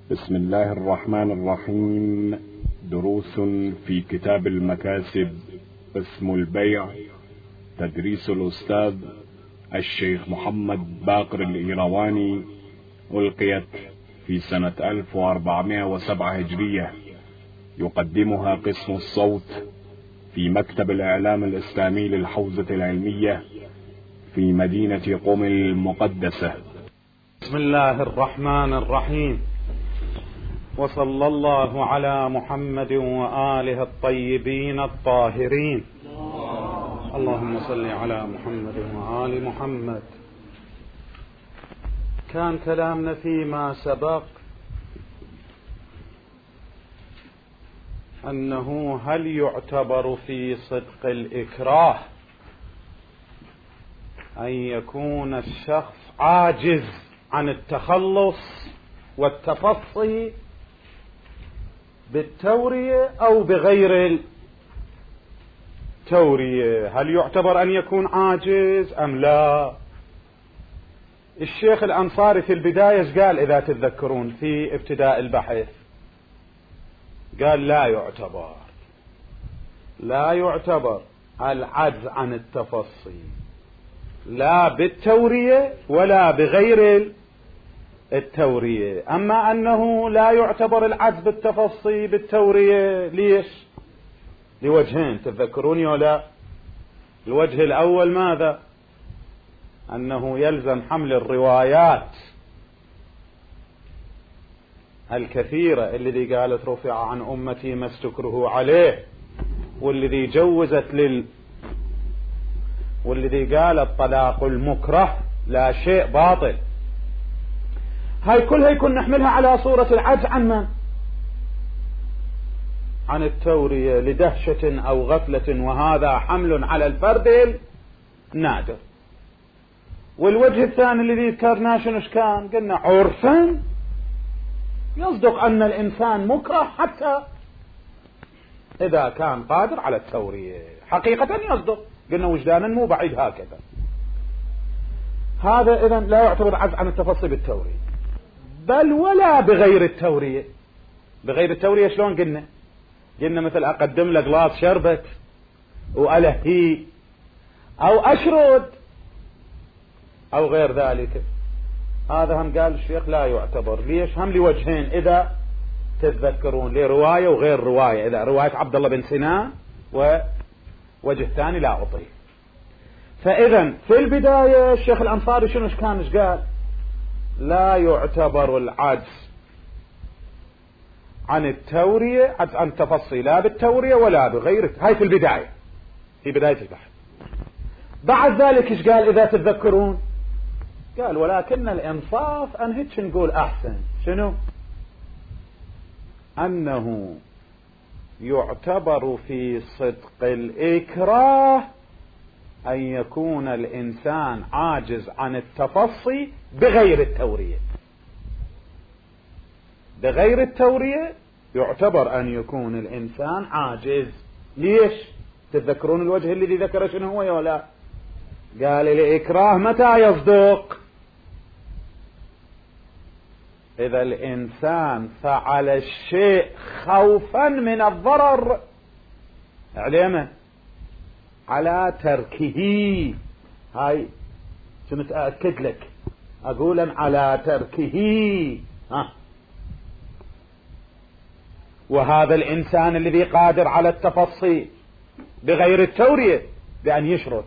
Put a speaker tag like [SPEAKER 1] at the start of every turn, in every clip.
[SPEAKER 1] بسم الله الرحمن الرحيم. دروس في كتاب المكاسب اسم البيع، تدريس الأستاذ الشيخ محمد باقر الإيرواني، ألقيت في سنة 1407 هجرية. يقدمها قسم الصوت في مكتب الإعلام الإسلامي للحوزة العلمية في مدينة قم المقدسة.
[SPEAKER 2] بسم الله الرحمن الرحيم، وصلى الله على محمد وآله الطيبين الطاهرين. اللهم صل على محمد وآل محمد. كان كلامنا فيما سبق أنه هل يعتبر في صدق الإكراه أن يكون الشخص عاجز عن التخلص والتفصي بالتورية أو بغير التورية؟ هل يعتبر أن يكون عاجز أم لا؟ الشيخ الأنصاري في البداية قال، إذا تتذكرون في ابتداء البحث، قال لا يعتبر العجز عن التفصي لا بالتورية ولا بغير التورية. أما أنه لا يعتبر العجز بالتفصي بالتورية، ليش؟ لوجهين، تذكروني ولا؟ الوجه الأول ماذا؟ أنه يلزم حمل الروايات الكثيرة الذي قالت رفع عن أمتي ما استكره عليه، والذي جوزت والذي قال الطلاق المكره لا شيء باطل. هاي كلها يكون نحملها على صورة العجز عن من؟ عن التورية لدهشة أو غفلة، وهذا حمل على الفرد النادر. والوجه الثاني الذي ذكرناه شنو كان؟ قلنا عرفا يصدق أن الإنسان مكره حتى إذا كان قادر على التورية، حقيقة يصدق، قلنا وجدانا مو بعيد هكذا. هذا إذن لا يعتبر عجز عن التفصي بالتورية، بل ولا بغير التورية. بغير التورية شلون؟ قلنا مثل أقدم لك غلاس شربت وألهي أو أشرد أو غير ذلك، هذا هم قال الشيخ لا يعتبر. ليش؟ هم لوجهين إذا تتذكرون، لرواية وغير رواية. إذا رواية عبد الله بن سنان ووجه ثاني لا أطيل. فإذا في البداية الشيخ الأنصاري شنو قال؟ لا يعتبر العجز عن التورية عجز عن التفصي لا بالتورية ولا بغير. هاي في البداية، في بداية البحث. بعد ذلك ايش قال إذا تتذكرون؟ قال ولكن الإنصاف أن هيك نقول أحسن. شنو؟ أنه يعتبر في صدق الإكراه أن يكون الإنسان عاجز عن التفصي بغير التورية. بغير التورية يعتبر أن يكون الإنسان عاجز. ليش؟ تتذكرون الوجه الذي ذكر شنو هو ولا؟ قال الإكراه متى يصدق؟ إذا الإنسان فعل الشيء خوفا من الضرر عليه على تركه. هاي شنو أتأكد لك، أقولا على تركه. وهذا الإنسان الذي قادر على التفصي بغير التورية بأن يشرك،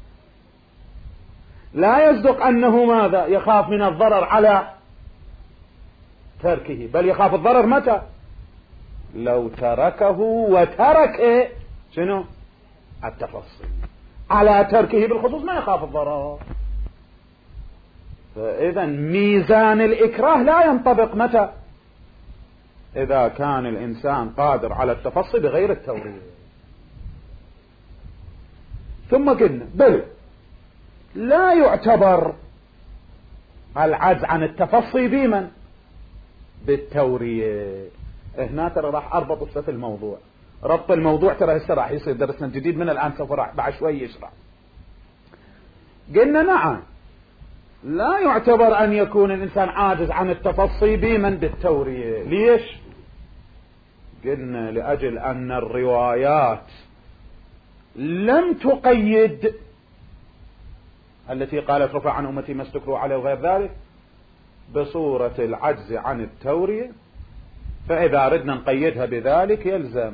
[SPEAKER 2] لا يصدق أنه ماذا؟ يخاف من الضرر على تركه، بل يخاف الضرر متى؟ لو تركه وترك شنو؟ التفصي. على تركه بالخصوص ما يخاف الضرر. فإذا ميزان الإكراه لا ينطبق متى؟ إذا كان الإنسان قادر على التفصي بغير التورية. ثم قلنا بل لا يعتبر العجز عن التفصي بمن؟ بالتورية. هنا ترى راح أربط في الموضوع. ربط الموضوع ترى هسه راح يصير درسنا الجديد من الآن، سوف راح بعد شوي يشرح. قلنا نعم لا يعتبر أن يكون الإنسان عاجز عن التفصي بمن بالتورية. ليش؟ قلنا لأجل أن الروايات لم تقيد التي قالت رفع عن أمتي ما استكروا عليه وغير ذلك بصورة العجز عن التورية، فإذا ردنا نقيدها بذلك يلزم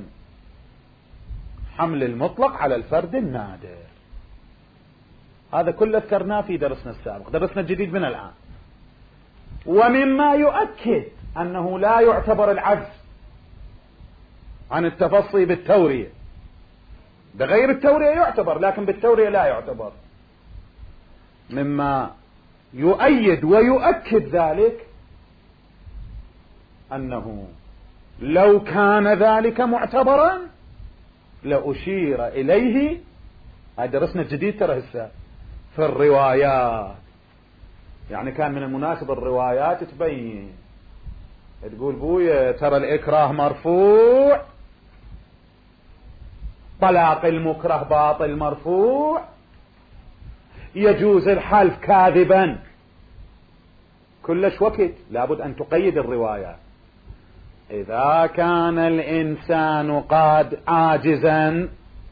[SPEAKER 2] حمل المطلق على الفرد النادر. هذا كله ذكرناه في درسنا السابق. درسنا الجديد من الآن. ومما يؤكد أنه لا يعتبر العجز عن التفصي بالتورية، بغير التورية يعتبر لكن بالتورية لا يعتبر، مما يؤيد ويؤكد ذلك أنه لو كان ذلك معتبرا لأشير إليه. درسنا الجديد ترى هسه في الروايات، يعني كان من المناسب الروايات تبين تقول بويا ترى الإكراه مرفوع، طلاق المكره باطل مرفوع، يجوز الحلف كاذبا، كلش وقت لابد أن تقيد الروايات. إذا كان الإنسان قد عاجزا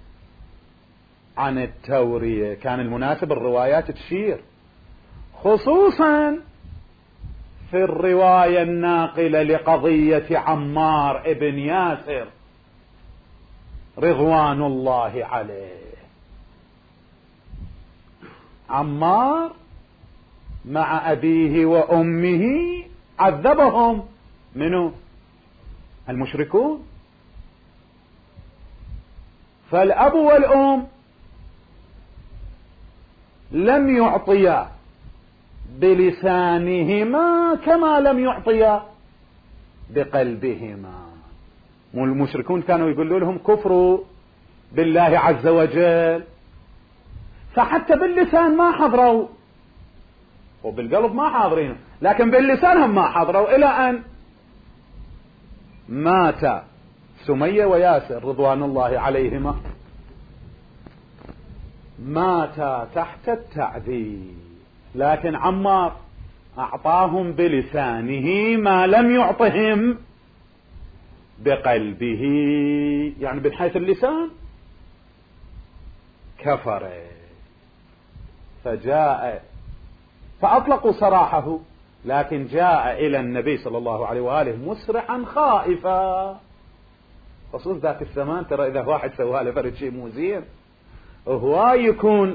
[SPEAKER 2] عن التورية كان المناسب الروايات تشير، خصوصا في الرواية الناقلة لقضية عمار ابن ياسر رضوان الله عليه. عمار مع أبيه وأمه عذبهم منه المشركون، فالأب والأم لم يعطيا بلسانهما كما لم يعطيا بقلبهما. المشركون كانوا يقولوا لهم كفروا بالله عز وجل، فحتى باللسان ما حضروا وبالقلب ما حاضرين، لكن باللسانهم ما حضروا، إلى أن مات سمية وياسر رضوان الله عليهما، مات تحت التعذيب، لكن عمار أعطاهم بلسانه ما لم يعطهم بقلبه، يعني من حيث اللسان كفر، فجاء فأطلقوا سراحه، لكن جاء إلى النبي صلى الله عليه وآله مسرعا خائفا، خصوص ذاك الزمان ترى إذا واحد سوى له فرد شيء مو زين هو يكون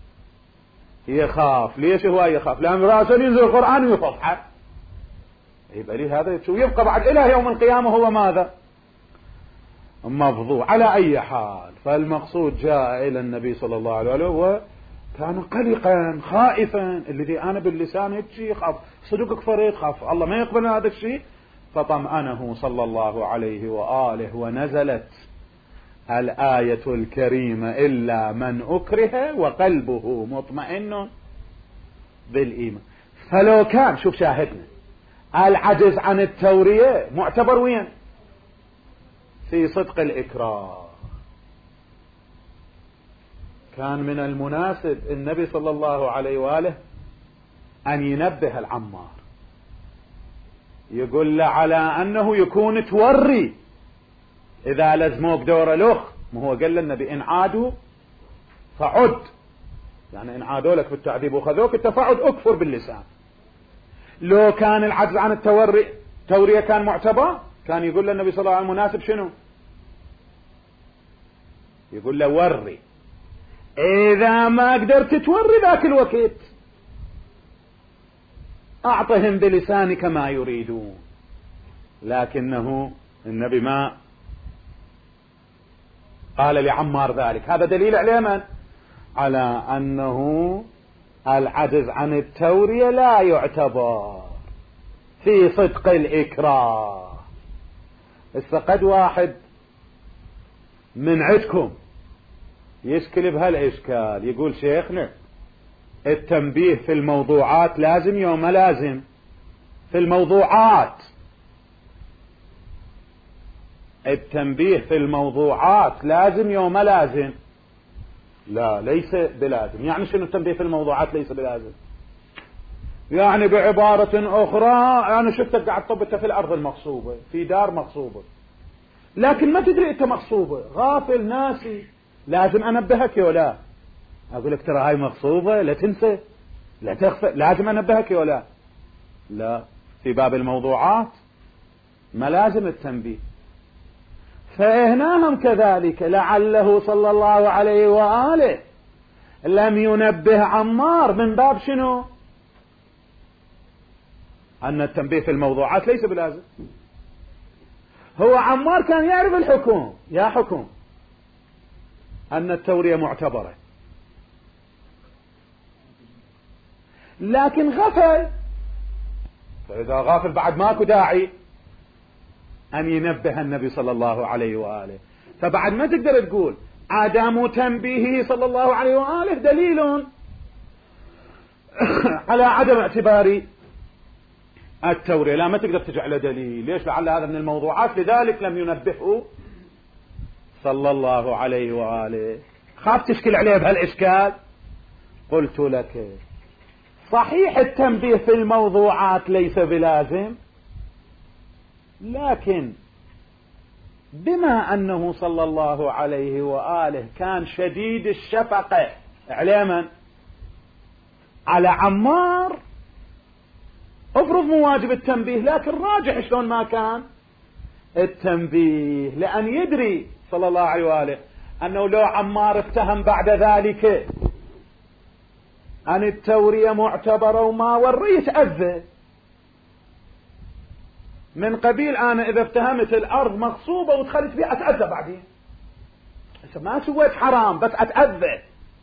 [SPEAKER 2] يخاف. ليش هو يخاف؟ لأن راسه ينزل القرآن ويفضحه، يبقى لي هذا شو يبقى بعد إلى يوم القيامة هو ماذا؟ مفضوع. على أي حال، فالمقصود جاء إلى النبي صلى الله عليه وآله وكان قلقا خائفا، الذي أنا باللسان هيك خاف صدقك فريق، خاف الله ما يقبل هذا الشيء، فطمأنه صلى الله عليه وآله، ونزلت الآية الكريمة إلا من أكره وقلبه مطمئن بالإيمان. فلو كان شوف شاهدنا العجز عن التورية معتبر وين؟ في صدق الإكراه. كان من المناسب النبي صلى الله عليه وآله أن ينبه العمار، يقول له على أنه يكون توري إذا لزموك دور الأخ، ما هو قال للنبي إن عادوا فعد، يعني إن عادوا لك في التعذيب وخذوك التفاعد أكفر باللسان. لو كان العجز عن التورية كان معتبر، كان يقول للنبي صلى الله عليه وسلم مناسب شنو؟ يقول له وري، إذا ما قدرت توري ذاك الوقت أعطهم بلسانك ما يريدون. لكنه النبي ما قال لعمار ذلك. هذا دليل على من؟ على أنه العجز عن التورية لا يعتبر في صدق الإكراه. قد واحد من عندكم يشكل بهالإشكال، يقول شيخنا التنبيه في الموضوعات لازم يوم ما لازم؟ في الموضوعات التنبيه في الموضوعات لازم يوم ما لازم؟ لا، ليس بلازم. يعني شنو التنبيه في الموضوعات ليس بلازم؟ يعني بعبارة أخرى أنا شفتك قاعد طبت في الأرض المغصوبة في دار مغصوبة، لكن ما تدري أنت مغصوبة، غافل ناسي، لازم أنبهك ولا أقول لك ترى هاي مغصوبة، لا تنسى لا تخفى، لازم أنبهك ولا لا. في باب الموضوعات ما لازم التنبيه. فإهناهم كذلك، لعله صلى الله عليه وآله لم ينبه عمار من باب شنو؟ أن التنبيه في الموضوعات ليس بلازم. هو عمار كان يعرف الحكم، يا حكم أن التورية معتبرة، لكن غفل. فإذا غافل بعد ماكو داعي أن ينبه النبي صلى الله عليه وآله. فبعد ما تقدر تقول عدم تنبيهه صلى الله عليه وآله دليل على عدم اعتبار التورية، لا ما تقدر تجعله دليل. ليش؟ لعل هذا من الموضوعات، لذلك لم ينبهه صلى الله عليه وآله. خاف تشكل عليه بهالإشكال. قلت لك صحيح التنبيه في الموضوعات ليس بلازم، لكن بما أنه صلى الله عليه وآله كان شديد الشفقة على من؟ على عمار، افرض مو واجب التنبيه، لكن راجح شلون ما كان التنبيه، لأن يدري صلى الله عليه وآله أنه لو عمار افتهم بعد ذلك أن التورية معتبرة وما وريت أذى من قبيل أنا إذا افتهمت الأرض مغصوبة ودخلت فيها أتأذى بعدين، ما سويت حرام بس أتأذى.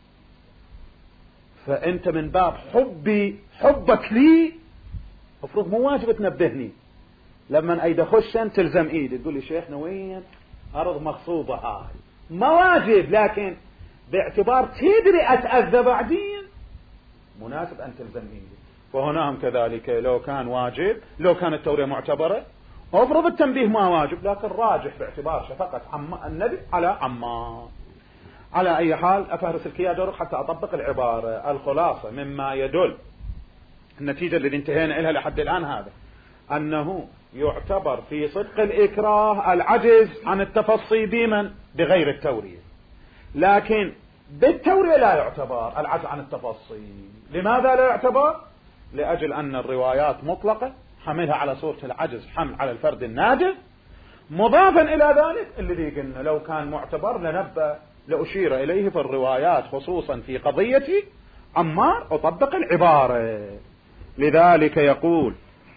[SPEAKER 2] فأنت من باب حبك لي افرض مو واجب تنبهني، لما أيد خشن تلزم إيدي تقول لي شيخنا وين أرض مغصوبة هاي، ما واجب، لكن باعتبار تدري أتأذى بعدين مناسب أن تلزم إيدي. وهناهم كذلك لو كان واجب، لو كانت التورية معتبرة افرض التنبيه ما واجب، لكن راجح باعتبار شفقة النبي على عمار. على أي حال أفهرس الكيادر حتى أطبق العبارة. الخلاصة مما يدل النتيجة اللي انتهينا إلها لحد الآن هذا، أنه يعتبر في صدق الإكراه العجز عن التفصي بمن؟ بغير التورية، لكن بالتورية لا يعتبر العجز عن التفصي. لماذا لا يعتبر؟ لأجل أن الروايات مطلقة حملها على صورة العجز حمل على الفرد النادر، مضافا إلى ذلك الذي قلنا لو كان معتبر لنبه لأشير إليه في الروايات خصوصا في قضية عمار أطبق العبارة. لذلك يقول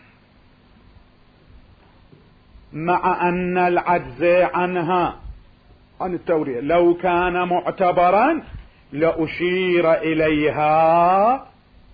[SPEAKER 2] مع أن العجز عنها عن التورية لو كان معتبرا لأشير إليها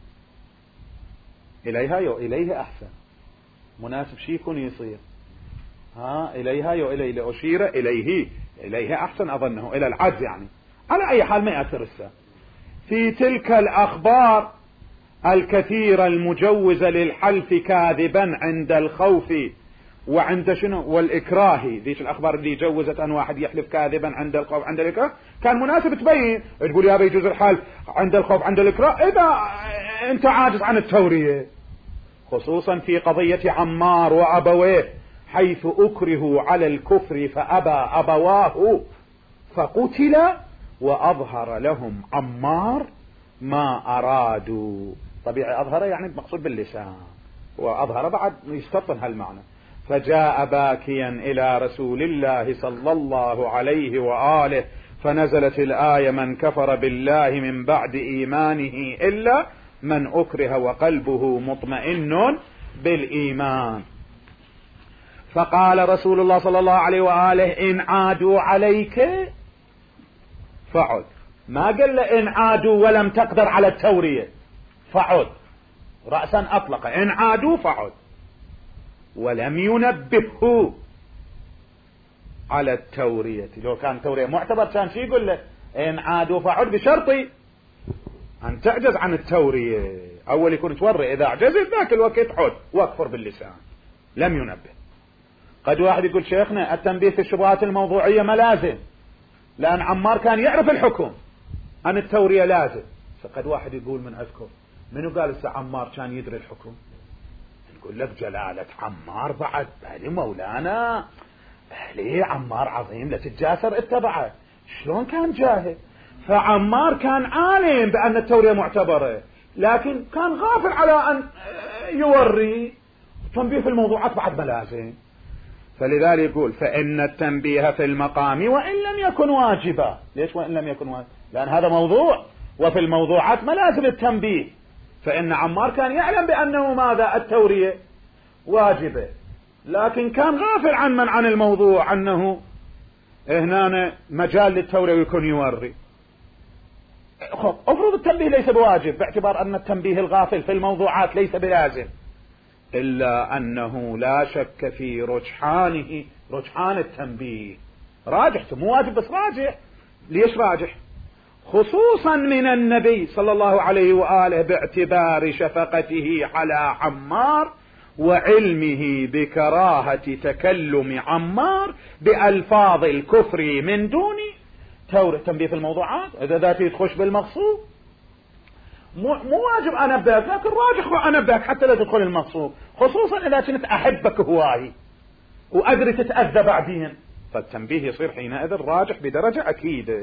[SPEAKER 2] إليه أحسن، مناسب شيء يكون يصير إليها إليه لأشير إليه أحسن، أظنه إلى العجز يعني. على أي حال ما يأثر السا في تلك الأخبار الكثيرة المجوزة للحلف كاذبا عند الخوف وعند شنو والإكراه، ذيك الأخبار اللي جوزت أن واحد يحلف كاذبا عند الخوف عند الإكراه، كان مناسب تبين تقول يا بيجوز الحلف عند الخوف عند الإكراه إذا أنت عاجز عن التورية، خصوصا في قضية عمار وأبويه حيث أكرهوا على الكفر فأبى أبواه فقتل وأظهر لهم عمار ما أرادوا. طبيعي أظهر يعني مقصود باللسان، وأظهر بعد يستطن هالمعنى. فجاء باكيا إلى رسول الله صلى الله عليه وآله فنزلت الآية من كفر بالله من بعد إيمانه إلا من أكره وقلبه مطمئن بالإيمان. فقال رسول الله صلى الله عليه وآله إن عادوا عليك فعد، ما قال له إن عادوا ولم تقدر على التورية فعد، رأسا أطلق إن عادوا فعد، ولم ينبهه على التورية. لو كان تورية معتبر كان شي يقول له إن عادوا فعد بشرطي أن تعجز عن التورية، أول يكون توري إذا عجزت ذاك الوقت عد واكفر باللسان، لم ينبه. قد واحد يقول شيخنا التنبيه في الشبهات الموضوعية ما لازم، لأن عمار كان يعرف الحكم أن التورية لازم. فقد واحد يقول من أذكر منو قال هسه عمار كان يدري الحكم؟ نقول لك جلالة عمار بعد بلي مولانا، بلي عمار عظيم لا تتجاسر اتبعه، شلون كان جاهل؟ فعمار كان عالم بأن التورية معتبرة، لكن كان غافل على أن يوري. تنبيه في الموضوعات بعد ملازم. فلذلك يقول فإن التنبيه في المقام وإن لم يكن واجبا. ليش وإن لم يكن واجبا؟ لأن هذا موضوع، وفي الموضوعات ملازم التنبيه. فإن عمار كان يعلم بأنه ماذا؟ التورية واجبة، لكن كان غافل عن الموضوع، أنه هنا مجال للتورية ويكون يوري. افرض التنبيه ليس بواجب، باعتبار أن التنبيه الغافل في الموضوعات ليس بلازم، إلا أنه لا شك في رجحان التنبيه راجح، مو واجب بس راجح. ليش راجح؟ خصوصا من النبي صلى الله عليه وآله، باعتبار شفقته على عمار وعلمه بكراهة تكلم عمار بألفاظ الكفر من دون تنبيه في الموضوعات. إذا ذاتي تخش بالمقصود مو واجب أنبهك، لكن راجح أنبهك حتى لا تدخل المقصود، خصوصا إذا كنت أحبك هواي وأدري تتأذى بعدين، فالتنبيه يصير حينئذ راجح بدرجة أكيدة.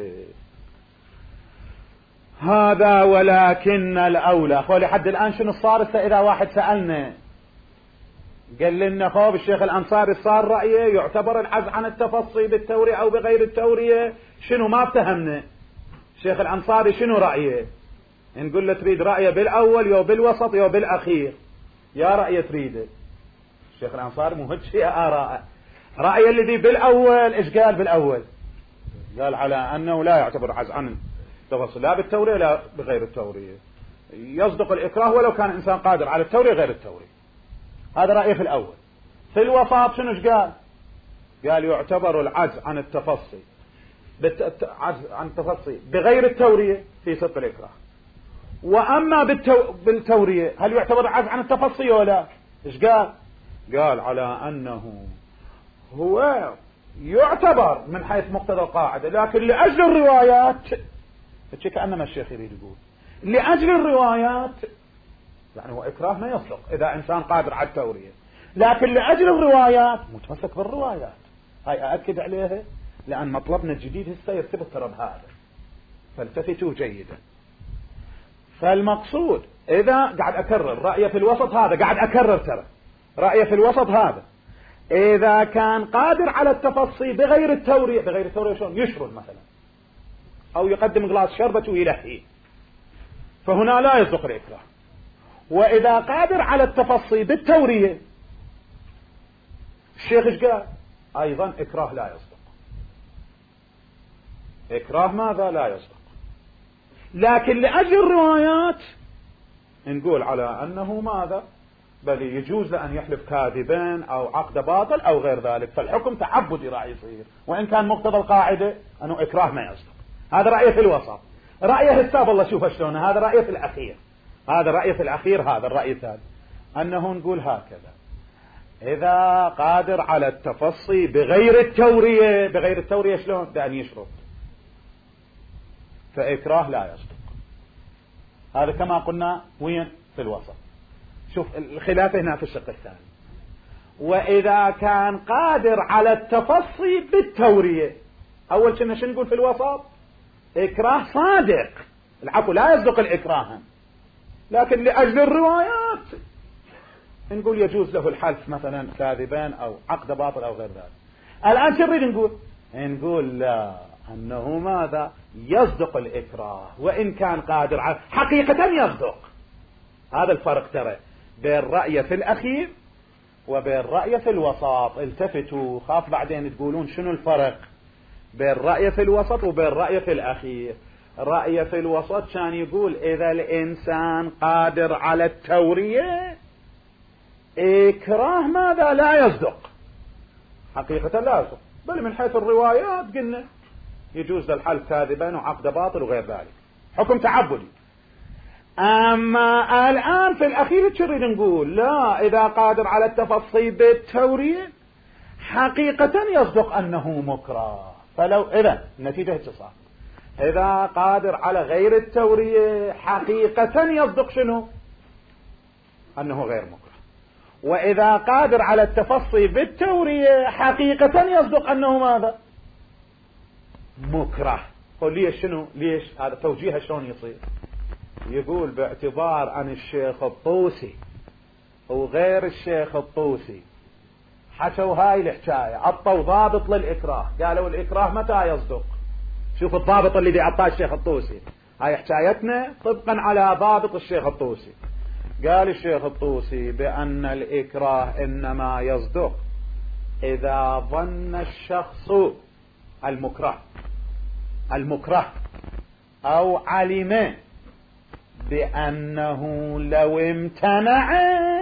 [SPEAKER 2] هذا ولكن الأولى. ولحد الآن شنو صار؟ إذا واحد سألنا قال لنا خوف الشيخ الأنصاري صار رأيه يعتبر العزل عن التفصي بالتورية أو بغير التورية، شنو ما افتهمنا الشيخ الأنصاري شنو رأيه؟ نقول له تريد رأيه بالأول يو بالوسط يو بالأخير؟ يا رأيه تريده. الشيخ الأنصاري مو هيك شيء آراء. رأيه الذي بالأول إيش قال بالأول؟ قال على أنه لا يعتبر عزل عن التفصي لا بالتورية لا بغير التورية، يصدق الإكراه ولو كان إنسان قادر على التورية غير التورية. هذا رأيه في الأول. في الوسط شنو قال؟ قال يعتبر العجز عن التفصي عن التفصي بغير التورية في صدق الإكراه. وأما بالتورية هل يعتبر العجز عن التفصي ولا؟ إيش قال؟ قال على أنه هو يعتبر من حيث مقتضى القاعدة، لكن لأجل الروايات، كأنما الشيخ يريد يقول لأجل الروايات، يعني هو إكراه ما يصدق إذا إنسان قادر على التورية، لكن لأجل الروايات متمسك بالروايات. هاي أأكد عليها لأن مطلبنا الجديد هسه يرتبط ترى بهذا، فالتفتوا جيدا. فالمقصود إذا قاعد أكرر رأيه في الوسط هذا، قاعد أكرر ترى رأيه في الوسط هذا، إذا كان قادر على التفصي بغير التورية. بغير التورية شلون؟ يشرب مثلا أو يقدم غلاس شربة ويلهي، فهنا لا يصدق الإكراه. وإذا قادر على التفصي بالتورية، الشيخ ايش قال؟ أيضا إكراه لا يصدق. إكراه ماذا؟ لا يصدق. لكن لأجل الروايات نقول على أنه ماذا؟ بل يجوز لأن يحلف كاذبين أو عقد باطل أو غير ذلك، فالحكم تعبدي راح يصير، وإن كان مقتضى القاعدة أنه إكراه ما يصدق. هذا رأيه في الوسط. رأيه السابق الله شوف شلون، هذا رأيه في الأخير. هذا رأيه في الأخير. هذا الرأي الثالث أنه نقول هكذا: إذا قادر على التفصي بغير التورية. بغير التورية شلون؟ بأن يشرب، فإكراه لا يصدق. هذا كما قلنا وين؟ في الوسط. شوف الخلاف هنا في الشق الثاني. وإذا كان قادر على التفصي بالتورية، أول شيء شنو نقول في الوسط؟ إكراه صادق، العفو لا يصدق الإكراه، لكن لأجل الروايات نقول يجوز له الحلف مثلا كاذبان أو عقد باطل أو غير ذلك. الآن شو نريد نقول؟ نقول لا، أنه ماذا؟ يصدق الإكراه وإن كان قادر على حقيقة يصدق. هذا الفرق ترى بين رأيه في الأخير وبين رأيه في الوسط. التفتوا، خاف بعدين تقولون شنو الفرق بين رأيه في الوسط وبين رأيه في الأخير. رأيه في الوسط كان يقول إذا الإنسان قادر على التورية إكراه ماذا؟ لا يصدق، حقيقة لا يصدق، بل من حيث الروايات قلنا يجوز للحلف كاذبا وعقد باطل وغير ذلك، حكم تعبدي. أما الآن في الأخير تريد نقول لا، إذا قادر على التفصي بالتورية حقيقة يصدق أنه مكره. فلو إذا النتيجة اتصال، إذا قادر على غير التورية حقيقة يصدق شنو؟ أنه غير مكره. وإذا قادر على التفصي بالتورية حقيقة يصدق أنه ماذا؟ مكره. قل ليش شنو؟ ليش هذا توجيهه شلون يصير؟ يقول باعتبار أن الشيخ الطوسي وغير الشيخ الطوسي حكوا هاي الحكاية، عطوا ضابط للإكراه، قالوا الإكراه متى يصدق؟ شوف الضابط اللي بيعطاه الشيخ الطوسي، هاي حكايتنا طبقا على ضابط الشيخ الطوسي. قال الشيخ الطوسي بأن الإكراه إنما يصدق إذا ظن الشخص المكره أو علم بأنه لو امتنع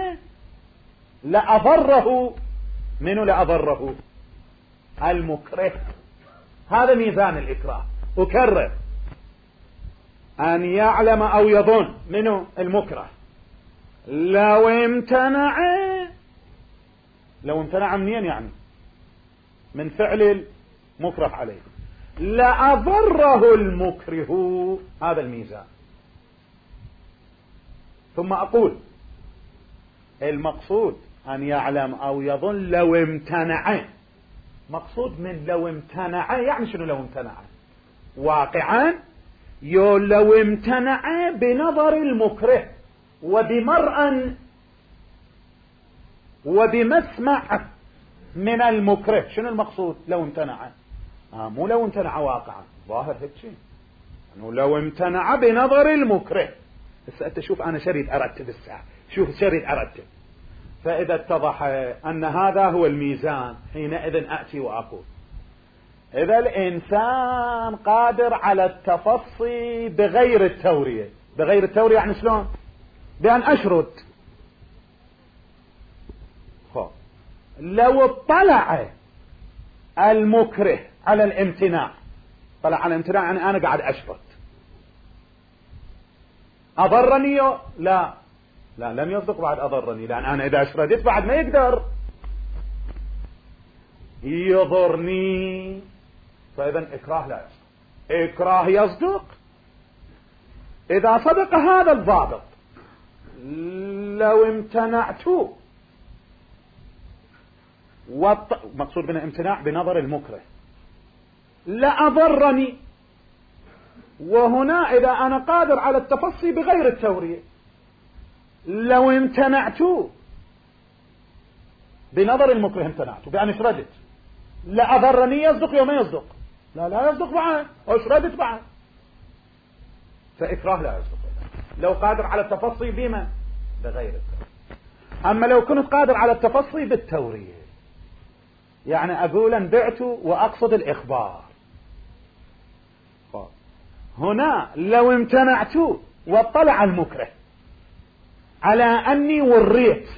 [SPEAKER 2] لأضره. منو لأضره؟ المكره. هذا ميزان الإكراه. أكرر، أن يعلم أو يظن منو؟ المكره. لو امتنع منين يعني؟ من فعل المكره عليه. لأضره المكره. هذا الميزان. ثم أقول المقصود أن يعلم أو يظن لو امتنع. مقصود من لو امتنع يعني شنو؟ لو امتنع واقعا لو امتنع بنظر المكره وبمرأ وبمسمع من المكره. شنو المقصود؟ لو امتنع، مو لو امتنع واقعا، ظاهر هيك شيء انه لو امتنع بنظر المكره. بس انت شوف انا شريد ارتب الساعة، شوف شريد ارتب. فاذا اتضح ان هذا هو الميزان حينئذ اتي واقول اذا الانسان قادر على التفصي بغير التورية. بغير التورية يعني شلون؟ بأن أشرد. لو اطلع المكره على الامتناع، طلع على الامتناع يعني أنا قاعد أشرد، أضرني؟ لا لم يصدق بعد أضرني، لأن أنا إذا أشردت بعد ما يقدر يضرني. فإذا إكراه لا يصدق. إكراه يصدق إذا صدق هذا الضابط. لو امتنعت مقصود بنا امتناع بنظر المكره لأضرني. وهنا إذا أنا قادر على التفصي بغير التورية، لو امتنعت بنظر المكره، امتنعت بأن اشردت، لأضرني. يصدق يوم يصدق؟ لا يصدق بعد، اشردت بعد. فإكراه لا يصدق لو قادر على التفصي بما؟ بغير التورية. أما لو كنت قادر على التفصي بالتورية، يعني أقول أن بعت وأقصد الإخبار، هنا لو امتنعت واطلع المكره على أني وريت،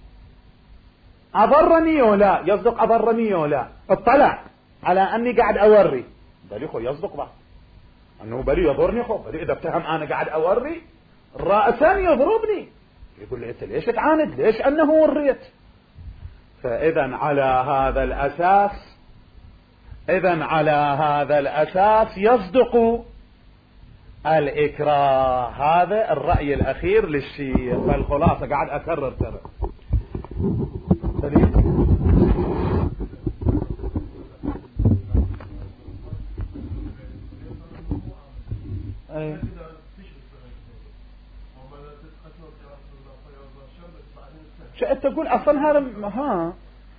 [SPEAKER 2] أضرني ولا يصدق؟ أضرني ولا اطلع على أني قاعد أوري، بلي خو يصدق بعد أنه بلي يضرني. خو بلي إذا افتهم أنا قاعد أوري رأسا يضربني، يقول لي أنت ليش تعاند؟ ليش أنه وريت؟ فإذا على هذا الأساس يصدق الإكراه. هذا الرأي الأخير للشيخ. فالخلاصة قاعد أكرر ترى شئت تقول أصلا هذا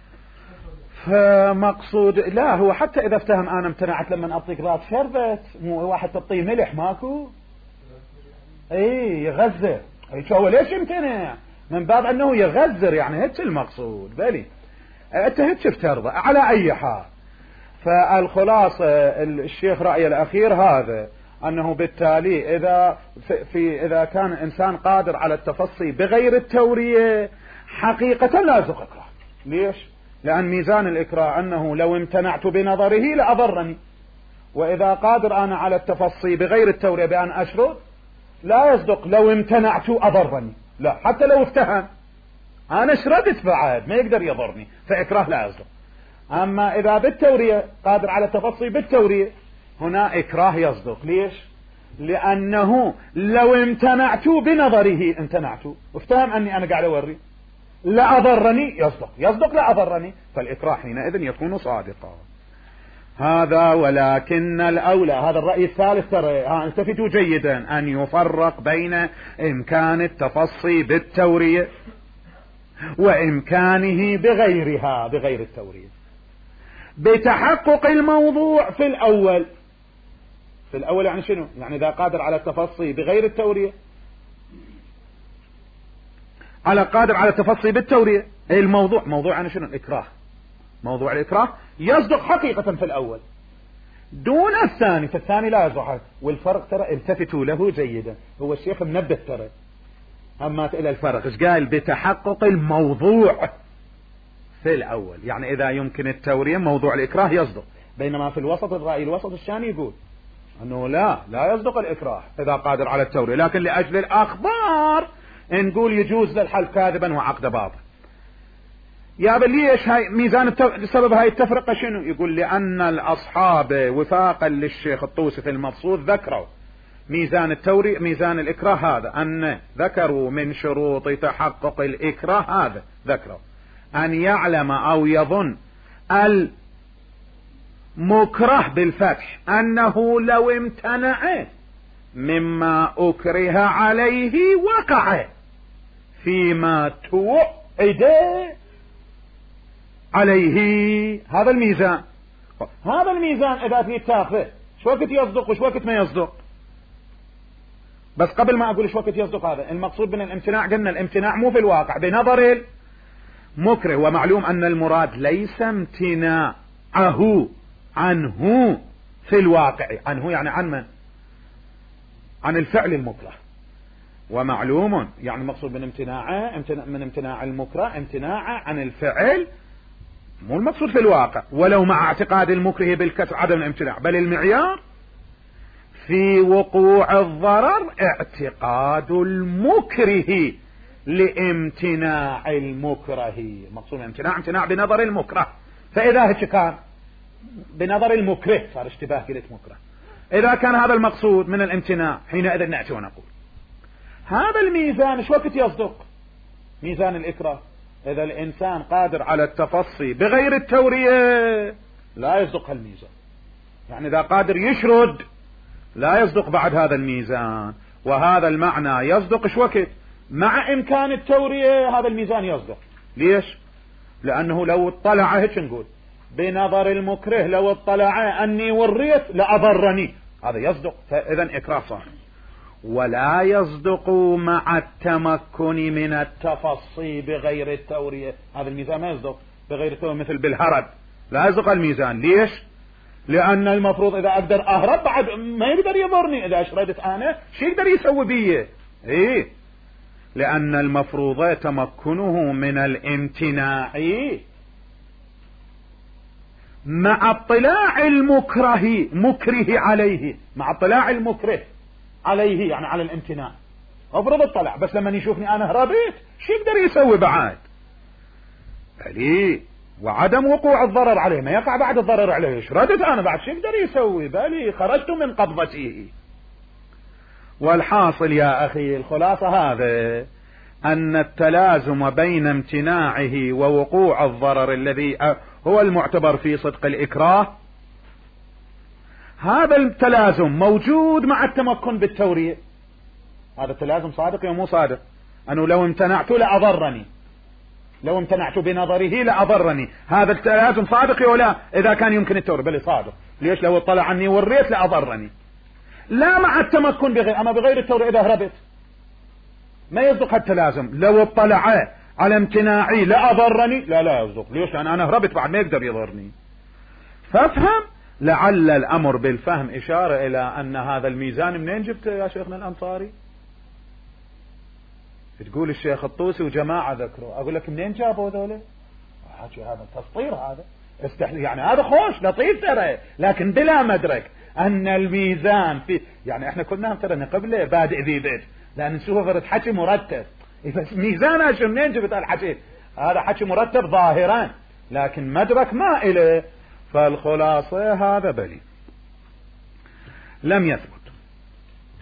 [SPEAKER 2] فمقصود لا هو حتى إذا افتهم أنا امتنعت لما أعطيك ذات شربت، مو واحد تعطيه ملح ماكو، يغزر. هو ليش امتنع؟ من باب أنه يغزر، يعني هيك المقصود. بلي أنت هيك بترضى على أي حال. فالخلاصة الشيخ رأي الأخير هذا، أنه بالتالي إذا كان الإنسان قادر على التفصي بغير التورية حقيقة لا يصدق إكراه. ليش؟ لأن ميزان الإكراه أنه لو امتنعت بنظره لأضرني. وإذا قادر أنا على التفصي بغير التورية بأن أشرد لا يصدق لو امتنعت أضرني. لا، حتى لو افتهم أنا شردت بعد ما يقدر يضرني، فإكراه لا يصدق. أما إذا بالتورية قادر على التفصي بالتورية، هنا إكراه يصدق. ليش؟ لأنه لو امتنعت بنظره امتنعت وافتهم أني أنا قاعد أوري لا أضرني، يصدق لا أضرني، فالإكراه حينئذ يكون صادقا. هذا ولكن الأولى، هذا الرأي الثالث ترى التفتوا جيدا، أن يفرق بين إمكان التفصي بالتورية وإمكانه بغيرها، بغير التورية. بتحقق الموضوع في الأول يعني شنو؟ يعني إذا قادر على التفصي بغير التورية، قادر على التفصي بالتورية، موضوع يعني شنو؟ الإكراه. موضوع الإكراه يصدق حقيقة في الأول دون الثاني، فالثاني لا يصدق. والفرق ترى التفتوا له جيدا، هو الشيخ منبه ترى أما إلى الفرق إيش قال؟ بتحقق الموضوع في الأول، يعني إذا يمكن التورية موضوع الإكراه يصدق، بينما في الوسط الرأي الوسط الثاني يقول أنه لا يصدق الإكراه إذا قادر على التورية، لكن لأجل الأخبار نقول يجوز للحلف كاذبا وعقد باطل. يا ليش هاي ميزان سبب هاي التفرقة شنو؟ يقول لأن الأصحاب وفاقا للشيخ الطوسي في المبسوط ذكروا ميزان التوري ميزان الإكراه هذا، أن ذكروا من شروط تحقق الإكراه هذا، ذكروا أن يعلم أو يظن المكره بالفتح أنه لو امتنع مما أكره عليه وقع فيما توعد عليه. هذا الميزان إذا فيه تافه شو وقت يصدق وش وقت ما يصدق. بس قبل ما أقول شو وقت يصدق، هذا المقصود من الامتناع، قلنا الامتناع مو في الواقع بنظر المكره، ومعلوم أن المراد ليس امتناعه عنه في الواقع، عنه يعني عن من؟ عن الفعل المكره. ومعلوم يعني المقصود من امتناع المكره امتناعه عن الفعل، مو المقصود في الواقع، ولو مع اعتقاد المكره بالكسر عدم الامتناع، بل المعيار في وقوع الضرر اعتقاد المكره لامتناع المكره. المقصود امتناع بنظر المكره، فإذا هيك كان بنظر المكره صار اشتباه قلت مكره. إذا كان هذا المقصود من الامتناع حينئذ نأتي ونقول هذا الميزان شو وقت يصدق؟ ميزان الإكراه إذا الإنسان قادر على التفصي بغير التورية لا يصدق هالميزان، يعني إذا قادر يشرد لا يصدق بعد هذا الميزان. وهذا المعنى يصدق شو وقت؟ مع إمكان التورية هذا الميزان يصدق. ليش؟ لأنه لو اطلع هيك نقول بنظر المكره، لو اطلع أني وريت لأضرني، هذا يصدق، فإذا إكراه صار. ولا يصدق مع التمكن من التفصي بغير التورية، هذا الميزان ما يصدق بغير التورية، مثل بالهرب لا يصدق الميزان. ليش؟ لأن المفروض إذا أقدر أهرب بعد ما يقدر يضرني، إذا أشردت أنا شو يقدر يسوي بيه؟ إيه، لأن المفروض تمكنه من الامتناع مع اطلاع مكره عليه، مع اطلاع المكره عليه يعني على الامتناع. افرض اطلع بس لما يشوفني انا هربت شو يقدر يسوي بعد؟ بلي وعدم وقوع الضرر عليه، ما يقع بعد الضرر عليه، شردت انا بعد شو يقدر يسوي؟ بلي خرجت من قبضته. والحاصل يا اخي الخلاصة هذا ان التلازم بين امتناعه ووقوع الضرر الذي هو المعتبر في صدق الإكراه، هذا التلازم موجود مع التمكن بالتورية. هذا التلازم صادق يا مو صادق؟ أنه لو امتنعت لأضرني، لو امتنعت بنظره لأضرني، هذا التلازم صادق ولا؟ إذا كان يمكن التورية بل صادق. ليش؟ لو اطلع عني وريت لأضرني. لا مع التمكن بغير، أما بغير التورية إذا هربت ما يصدق التلازم. لو اطلع على امتناعي لأضرني لا يصدق. ليش؟ لأن أنا هربت بعد ما يقدر يضرني. فافهم، لعل الأمر بالفهم إشارة إلى أن هذا الميزان منين جبته يا شيخنا الأنصاري؟ تقول الشيخ الطوسي وجماعة ذكروا، أقول لك منين جابوا ذولا؟ هذا تسطير، هذا يعني هذا خوش لطيف ترى، لكن بلا مدرك أن الميزان في، يعني احنا كنا ترى قبله بادئ ذي بيت، لأن نشوفه فرد حكي مرتب، بس ميزانه شو منين جبت الحكي؟ هذا حكي مرتب ظاهرا لكن مدرك ما إله. فالخلاصة هذا بلي لم يثبت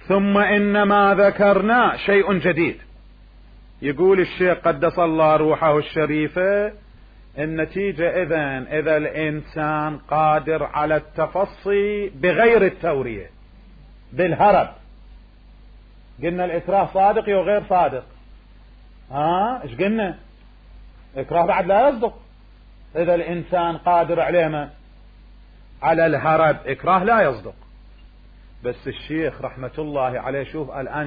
[SPEAKER 2] ثم إن ما ذكرنا شيء جديد. يقول الشيخ قدس الله روحه الشريفة: النتيجة إذا الإنسان قادر على التفصي بغير التورية بالهرب. قلنا الإكراه صادق أو غير صادق؟ إيش قلنا؟ إكراه بعد لا يصدق. إذا الإنسان قادر عليه على الهرب إكراه لا يصدق. بس الشيخ رحمة الله عليه شوف الآن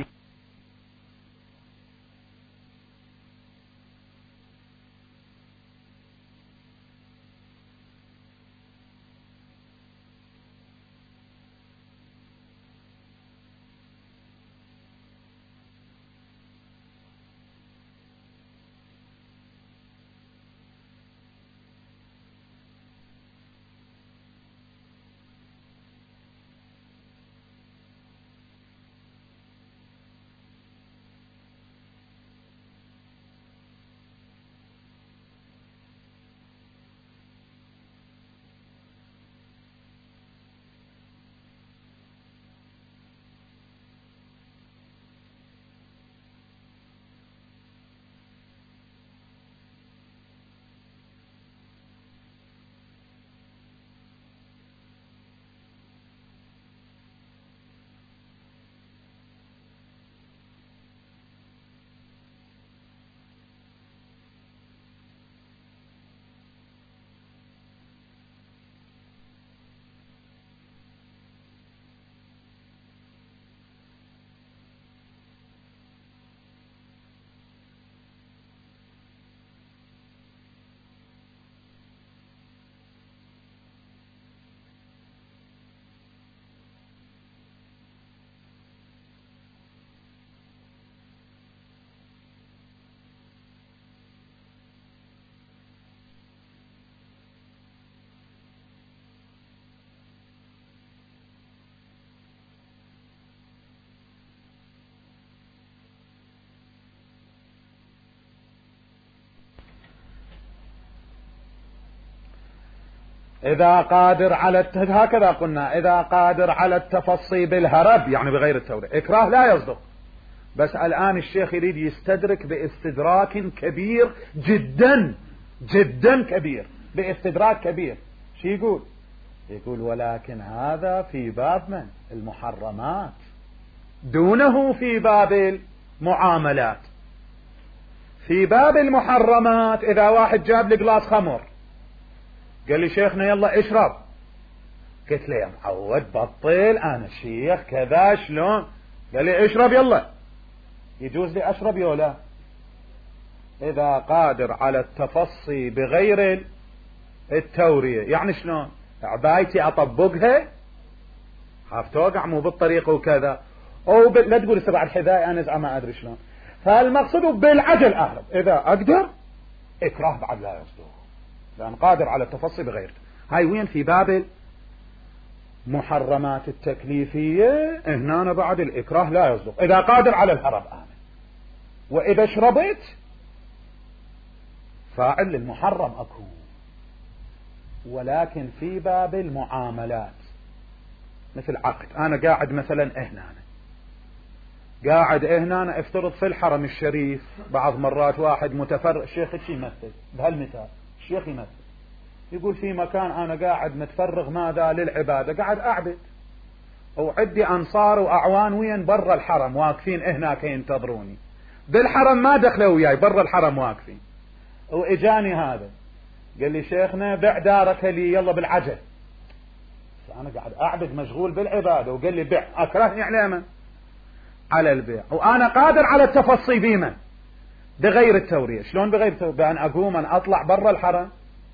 [SPEAKER 2] إذا قادر على هكذا قلنا: إذا قادر على التفصي بالهرب يعني بغير التورية إكراه لا يصدق. بس الآن الشيخ يريد يستدرك باستدراك كبير جدا جدا كبير، باستدراك كبير. شو يقول؟ يقول: ولكن هذا في باب من؟ المحرمات، دونه في باب المعاملات. في باب المحرمات إذا واحد جاب لي قلاص خمر قال لي: شيخنا يلا اشرب. قلت له: يا معود بطل، انا شيخ كذا شلون؟ قال لي: اشرب يلا. يجوز لي اشرب يولا؟ اذا قادر على التفصي بغير التورية. يعني شلون؟ عبايتي اطبقها خاف توقع مو بالطريقة وكذا، او لا تقول سبع الحذاء انزع ما ادري شلون. فالمقصود بالعجل اهرب. اذا اقدر اكراه بعد لا يصدق، لأن قادر على التفصي بغير. هاي وين؟ في باب المحرمات التكليفية. هنا بعد الإكراه لا يصدق إذا قادر على الهرب آمن. وإذا شربت فاعل للمحرم أكون. ولكن في باب المعاملات مثل عقد، أنا قاعد مثلا قاعد هنا افترض في الحرم الشريف، بعض مرات واحد متفرغ، الشيخ شي يمثل بهالمثال، الشيخ يمثل يقول: في مكان انا قاعد متفرغ ماذا للعبادة، قاعد اعبد وعندي انصار واعوان وين برا الحرم واقفين هناك ينتظروني، بالحرم ما دخلوا وياي، برا الحرم واقفين. واجاني هذا قال لي: شيخنا بع دارك لي يلا بالعجل. فانا قاعد اعبد مشغول بالعبادة، وقال لي: بع. اكرهني على من؟ على البيع. وانا قادر على التفصي بمن؟ بغير التورية. شلون بغير التورية؟ بأن اقوم ان اطلع برا الحرم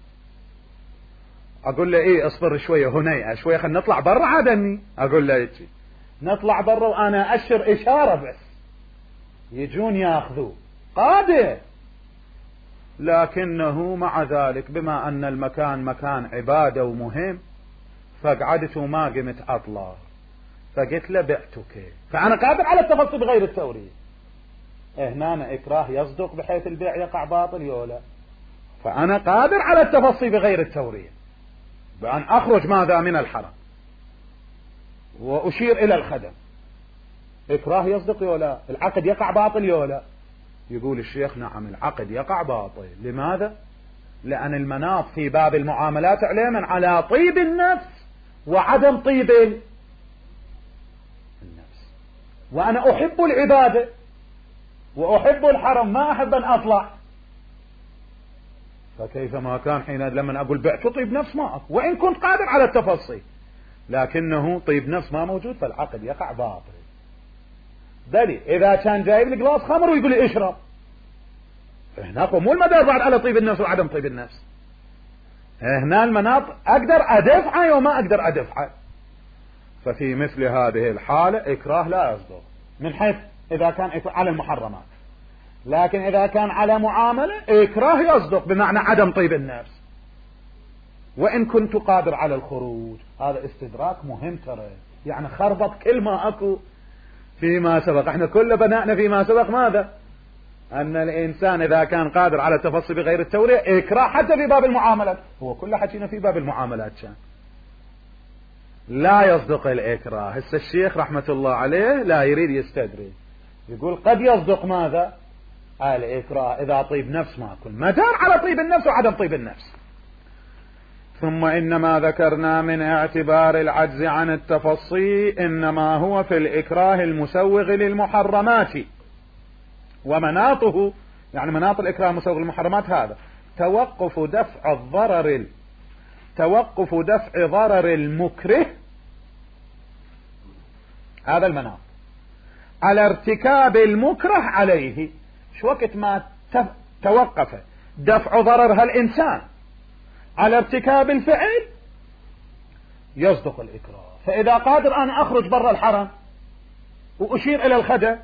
[SPEAKER 2] اقول له: ايه اصبر شوية هنيئة شوية خلينا نطلع برا عادني. اقول له يجي نطلع برا وانا اشر اشارة بس يجون ياخذوا. قادر. لكنه مع ذلك بما ان المكان مكان عبادة ومهم فقعدت وما قمت اطلع، فقلت له: بعتك. فانا قادر على التفصي بغير التورية. هنا اكراه يصدق بحيث البيع يقع باطل يولا. فانا قادر على التفصي بغير التورية بأن أخرج ماذا من الحرم وأشير إلى الخدم إكراه يصدق ولا العقد يقع باطل ولا؟ يقول الشيخ نعم العقد يقع باطل. لماذا؟ لأن المناط في باب المعاملات علما على طيب النفس وعدم طيب النفس. وأنا أحب العبادة وأحب الحرم، ما أحب أن أطلع، فكيف ما كان حين لما أقول بعت طيب نفس ما أكو، وإن كنت قادر على التفصيل، لكنه طيب نفس ما موجود، فالعقد يقع باطل. بل إذا كان جايب لي جلاس خمر ويقول لي اشرب، هنا مو المدار بعد على طيب النفس وعدم طيب النفس، هنا المناط أقدر أدفعه وما أقدر أدفعه. ففي مثل هذه الحالة إكراه لا يصدق من حيث إذا كان على المحرمات، لكن إذا كان على معاملة إكراه يصدق بمعنى عدم طيب النفس وإن كنت قادر على الخروج. هذا استدراك مهم ترى، يعني خربط كل ما أكو فيما سبق. احنا كل بناءنا فيما سبق ماذا؟ أن الإنسان إذا كان قادر على التفصي بغير التورية إكراه حتى في باب المعاملات، هو كل حكينا في باب المعاملات كان لا يصدق الإكراه. هسه الشيخ رحمة الله عليه لا يريد يستدري، يقول قد يصدق ماذا؟ الإكراه إذا طيب نفس ما كل مدار على طيب النفس وعدم طيب النفس. ثم إنما ذكرنا من اعتبار العجز عن التفصي إنما هو في الإكراه المسوغ للمحرمات، ومناطه يعني مناط الإكراه المسوغ للمحرمات هذا توقف دفع ضرر المكره، هذا المناط على ارتكاب المكره عليه. شو وقت ما توقف دفع ضرر هالإنسان على ارتكاب الفعل يصدق الإكراه. فإذا قادر أنا أخرج برا الحرم وأشير إلى الخدع،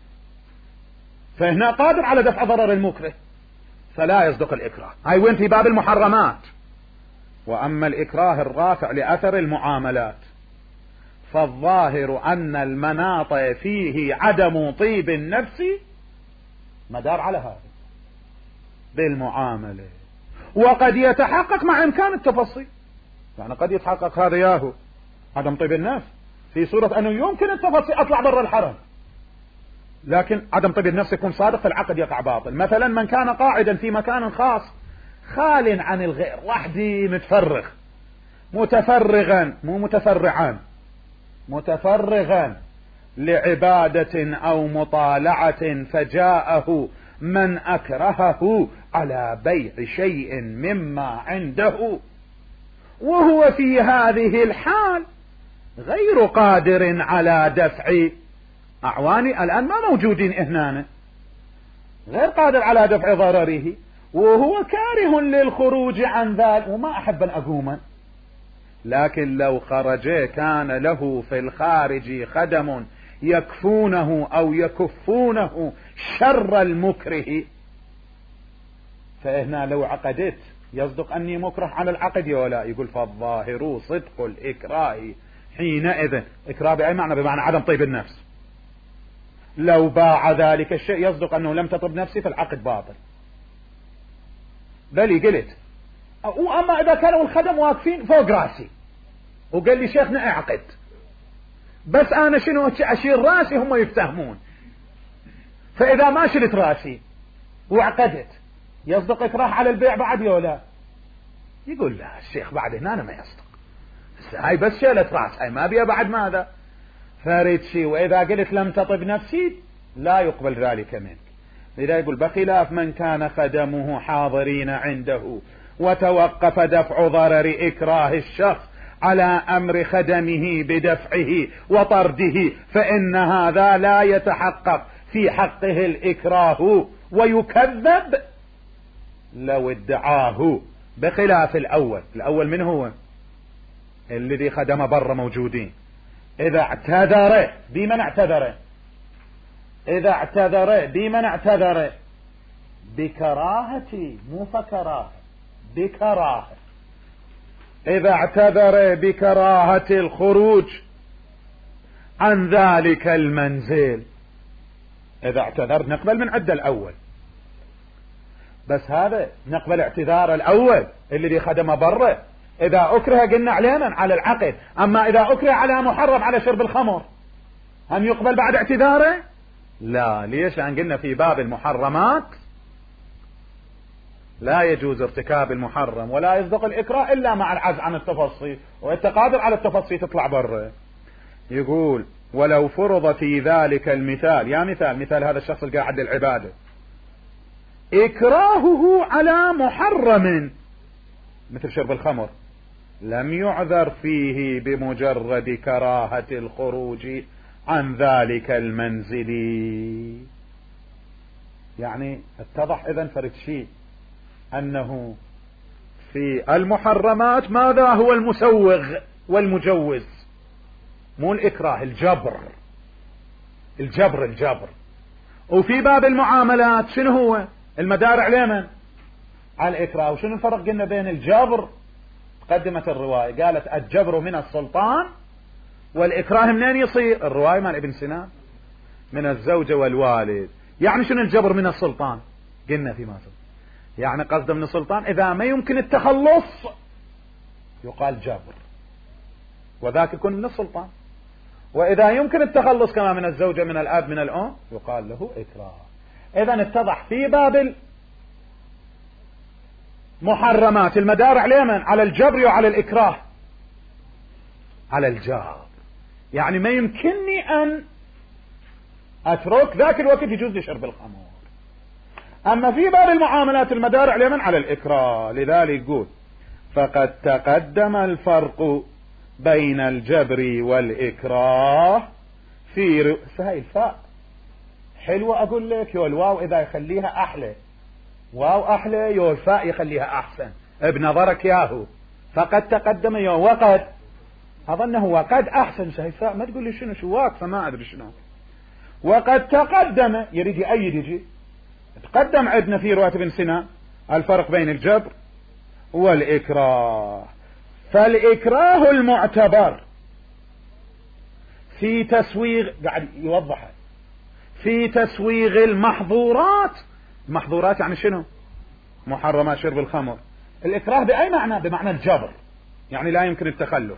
[SPEAKER 2] فهنا قادر على دفع ضرر المكره، فلا يصدق الإكراه. هاي وين في باب المحرمات. وأما الإكراه الرافع لأثر المعاملات فالظاهر أن المناط فيه عدم طيب النفس مدار على هذا بالمعاملة، وقد يتحقق مع إمكان التفصيل. يعني قد يتحقق هذا ياهو عدم طيب النفس في صورة أنه يمكن التفصيل أطلع برا الحرم، لكن عدم طيب النفس يكون صادق فالعقد يقع باطل. مثلا من كان قاعدا في مكان خاص خال عن الغير، وحدي متفرغ متفرغا مو متفرغا لعبادة أو مطالعة، فجاءه من أكرهه على بيع شيء مما عنده وهو في هذه الحال غير قادر على دفع أعواني الآن ما موجودين هنا، غير قادر على دفع ضرره وهو كاره للخروج عن ذلك وما أحب أن أقوم. لكن لو خرج كان له في الخارج خدم يكفونه أو يكفونه شر المكره، فهنا لو عقدت يصدق أني مكره على العقد ولا؟ يقول فالظاهر صدق الإكراه حينئذ. إكراه بأي معنى؟ بمعنى عدم طيب النفس. لو باع ذلك الشيء يصدق أنه لم تطب نفسي فالعقد باطل. بلي قلت وأما إذا كانوا الخدم واقفين فوق راسي وقال لي شيخنا اعقد، بس أنا شنو أشير راسي هم يفتهمون، فإذا ما شلت راسي وعقدت يصدق إكراه على البيع بعد ولا؟ يقول لا الشيخ بعد هنا أنا ما يصدق، هاي بس شلت راس، هاي ما بيها بعد ماذا فارد شيء. وإذا قلت لم تطب نفسي لا يقبل ذلك منك. لذا يقول بخلاف من كان خدمه حاضرين عنده وتوقف دفع ضرر إكراه الشخص على أمر خدمه بدفعه وطرده، فإن هذا لا يتحقق في حقه الإكراه ويكذب لو ادعاه، بخلاف الأول من هو؟ الذي خدم بر موجودين. إذا اعتذر بمن اعتذر بكراهة مو فكراهة، بكراهة. إذا اعتذر بكراهة الخروج عن ذلك المنزل، إذا اعتذر نقبل من عدة الأول، بس هذا نقبل اعتذار الأول الذي خدم بره. إذا أكره قلنا علينا على العقد، أما إذا أكره على محرم على شرب الخمر هم يقبل بعد اعتذاره؟ لا. ليش؟ لأن قلنا في باب المحرمات لا يجوز ارتكاب المحرم ولا يصدق الإكراه إلا مع العجز عن التفصي، وأنت قادر على التفصي تطلع بره. يقول ولو فرض في ذلك المثال، يا مثال هذا الشخص القاعد للعبادة، إكراهه على محرم مثل شرب الخمر، لم يعذر فيه بمجرد كراهة الخروج عن ذلك المنزل. يعني اتضح إذن فرد شيء أنه في المحرمات ماذا هو المسوغ والمجوز، مو الإكراه، الجبر. وفي باب المعاملات شنو هو المدار علينا على الإكراه. وشنو الفرق قلنا بين الجبر؟ قدمت الرواية قالت الجبر من السلطان، والإكراه منين يصير؟ الرواية مال ابن سينا من الزوجة والوالد. يعني شنو الجبر من السلطان؟ قلنا في مصر يعني قصد من السلطان إذا ما يمكن التخلص يقال جبر، وذاك يكون من السلطان. وإذا يمكن التخلص كما من الزوجة من الأب من الأم يقال له إكراه. إذن اتضح في باب المحرمات المدار علينا على الجبر وعلى الإكراه، على الجبر. يعني ما يمكنني أن أترك ذاك الوقت يجوز لي شرب الخمر. أما في باب المعاملات المدار علينا على الإكراه. لذلك يقول فقد تقدم الفرق بين الجبر والإكراه في هاي الفاء حلوة أقول لك، يو الواو إذا يخليها أحلى، واو أحلى، يو الفاء يخليها أحسن بنظرك ياهو. فقد تقدم يو وقد، أظنه وقد أحسن. هاي الفاء ما تقول لي شنو واقفة ما أدري شنو. وقد تقدم يريد يأيد يجي تقدم عندنا في رواية ابن سينا الفرق بين الجبر والإكراه. فالإكراه المعتبر في تسويغ، قاعد يوضح في تسويغ المحظورات. محظورات يعني شنو؟ محرمات شرب الخمر. الإكراه بأي معنى؟ بمعنى الجبر، يعني لا يمكن التخلف.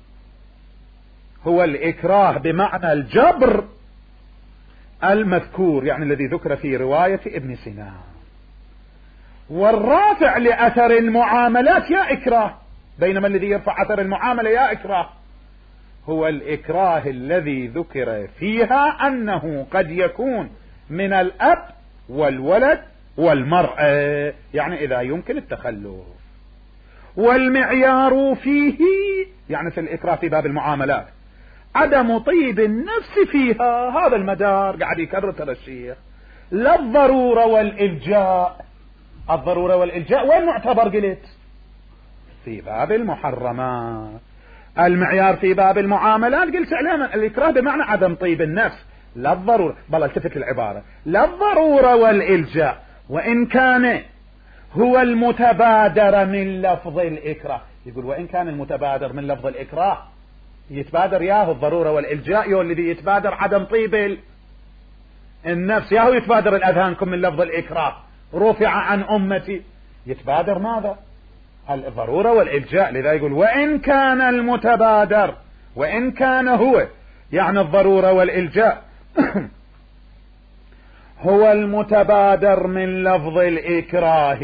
[SPEAKER 2] هو الإكراه بمعنى الجبر المذكور، يعني الذي ذكر في رواية ابن سينا. والرافع لأثر المعاملات يا إكراه، بينما الذي يرفع أثر المعاملة يا إكراه هو الإكراه الذي ذكر فيها أنه قد يكون من الأب والولد والمرأة، يعني إذا يمكن التخلف. والمعيار فيه يعني في الإكراه في باب المعاملات عدم طيب النفس فيها. هذا المدار قاعد يكرر ترى الشيخ. لا الضرورة والإلجاء. الضرورة والإلجاء وين معتبر؟ قلت في باب المحرمات. المعيار في باب المعاملات قلت علينا الإكراه بمعنى عدم طيب النفس، لا الضرورة. بل التفت العبارة، لا الضرورة والإلجاء، وإن كان هو المتبادر من لفظ الإكراه. يقول وإن كان المتبادر من لفظ الإكراه يتبادر ياهو الضرورة والإلجاء، ياهو الذي يتبادر عدم طيب النفس، ياهو يتبادر الأذهانكم من لفظ الإكراه رفع عن أمتي، يتبادر ماذا؟ الضرورة والإلجاء. لذا يقول وإن كان المتبادر، وإن كان هو يعني الضرورة والإلجاء هو المتبادر من لفظ الإكراه.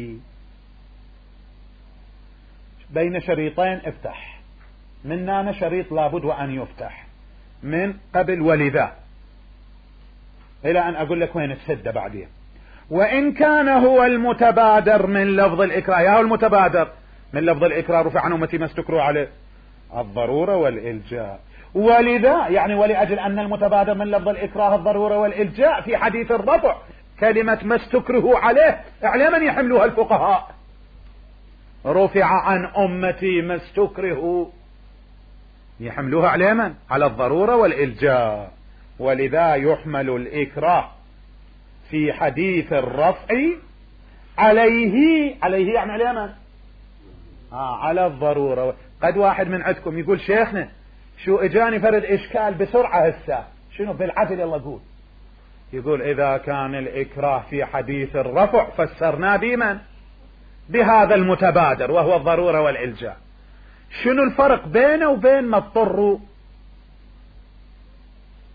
[SPEAKER 2] بين شريطين افتح، مننا شريط لابد وأن يفتح من قبل ولذا إلى أن أقول لك وين السدة بعدين. وإن كان هو المتبادر من لفظ الإكراه، يا هو المتبادر من لفظ الإكراه رفع عن أمتي ما استكروا عليه الضرورة والإلجاء. ولذا يعني ولأجل أن المتبادر من لفظ الإكراه الضرورة والإلجاء في حديث الرفع كلمة ما استكره عليه، على من يحملوها الفقهاء؟ رفع عن أمتي ما استكره، يحملوها على من؟ على الضرورة والإلجاء. ولذا يحمل الإكراه في حديث الرفع عليه يعني على من؟ على الضرورة. قد واحد من عندكم يقول شيخنا شو اجاني فرد اشكال بسرعة هسه، شنو بالعدل يلا قول. يقول اذا كان الإكراه في حديث الرفع فسرناه بمن؟ بهذا المتبادر وهو الضرورة والإلجاء. شنو الفرق بينه وبين ما اضطروا؟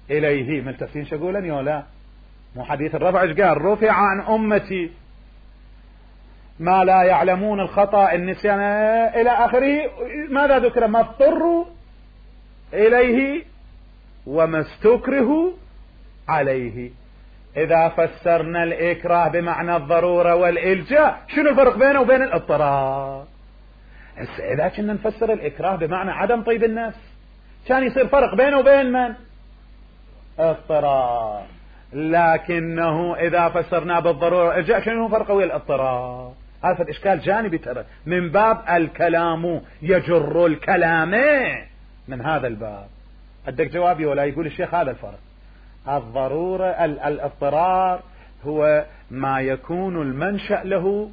[SPEAKER 2] إليه ملتفين شقولا يولا، مو حديث الرفع ايش قال؟ رفع عن أمتي ما لا يعلمون، الخطأ، النسيان إلى آخره. ماذا ذكر؟ ما اضطروا إليه وما استكرهوا عليه. إذا فسرنا الإكراه بمعنى الضرورة والإلجاء، شنو الفرق بينه وبين الاضطرار؟ إذا كنا نفسر الإكراه بمعنى عدم طيب النفس كان يصير فرق بينه وبين من؟ اضطرار. لكنه إذا فسرناه بالضرورة والإلجاء شنو فرق ويا الاضطرار؟ هذا الإشكال جانبي ترى، من باب الكلام يجر الكلام من هذا الباب. عندك جوابي ولا؟ يقول الشيخ هذا الفرق. الضرورة الاضطرار هو ما يكون المنشأ له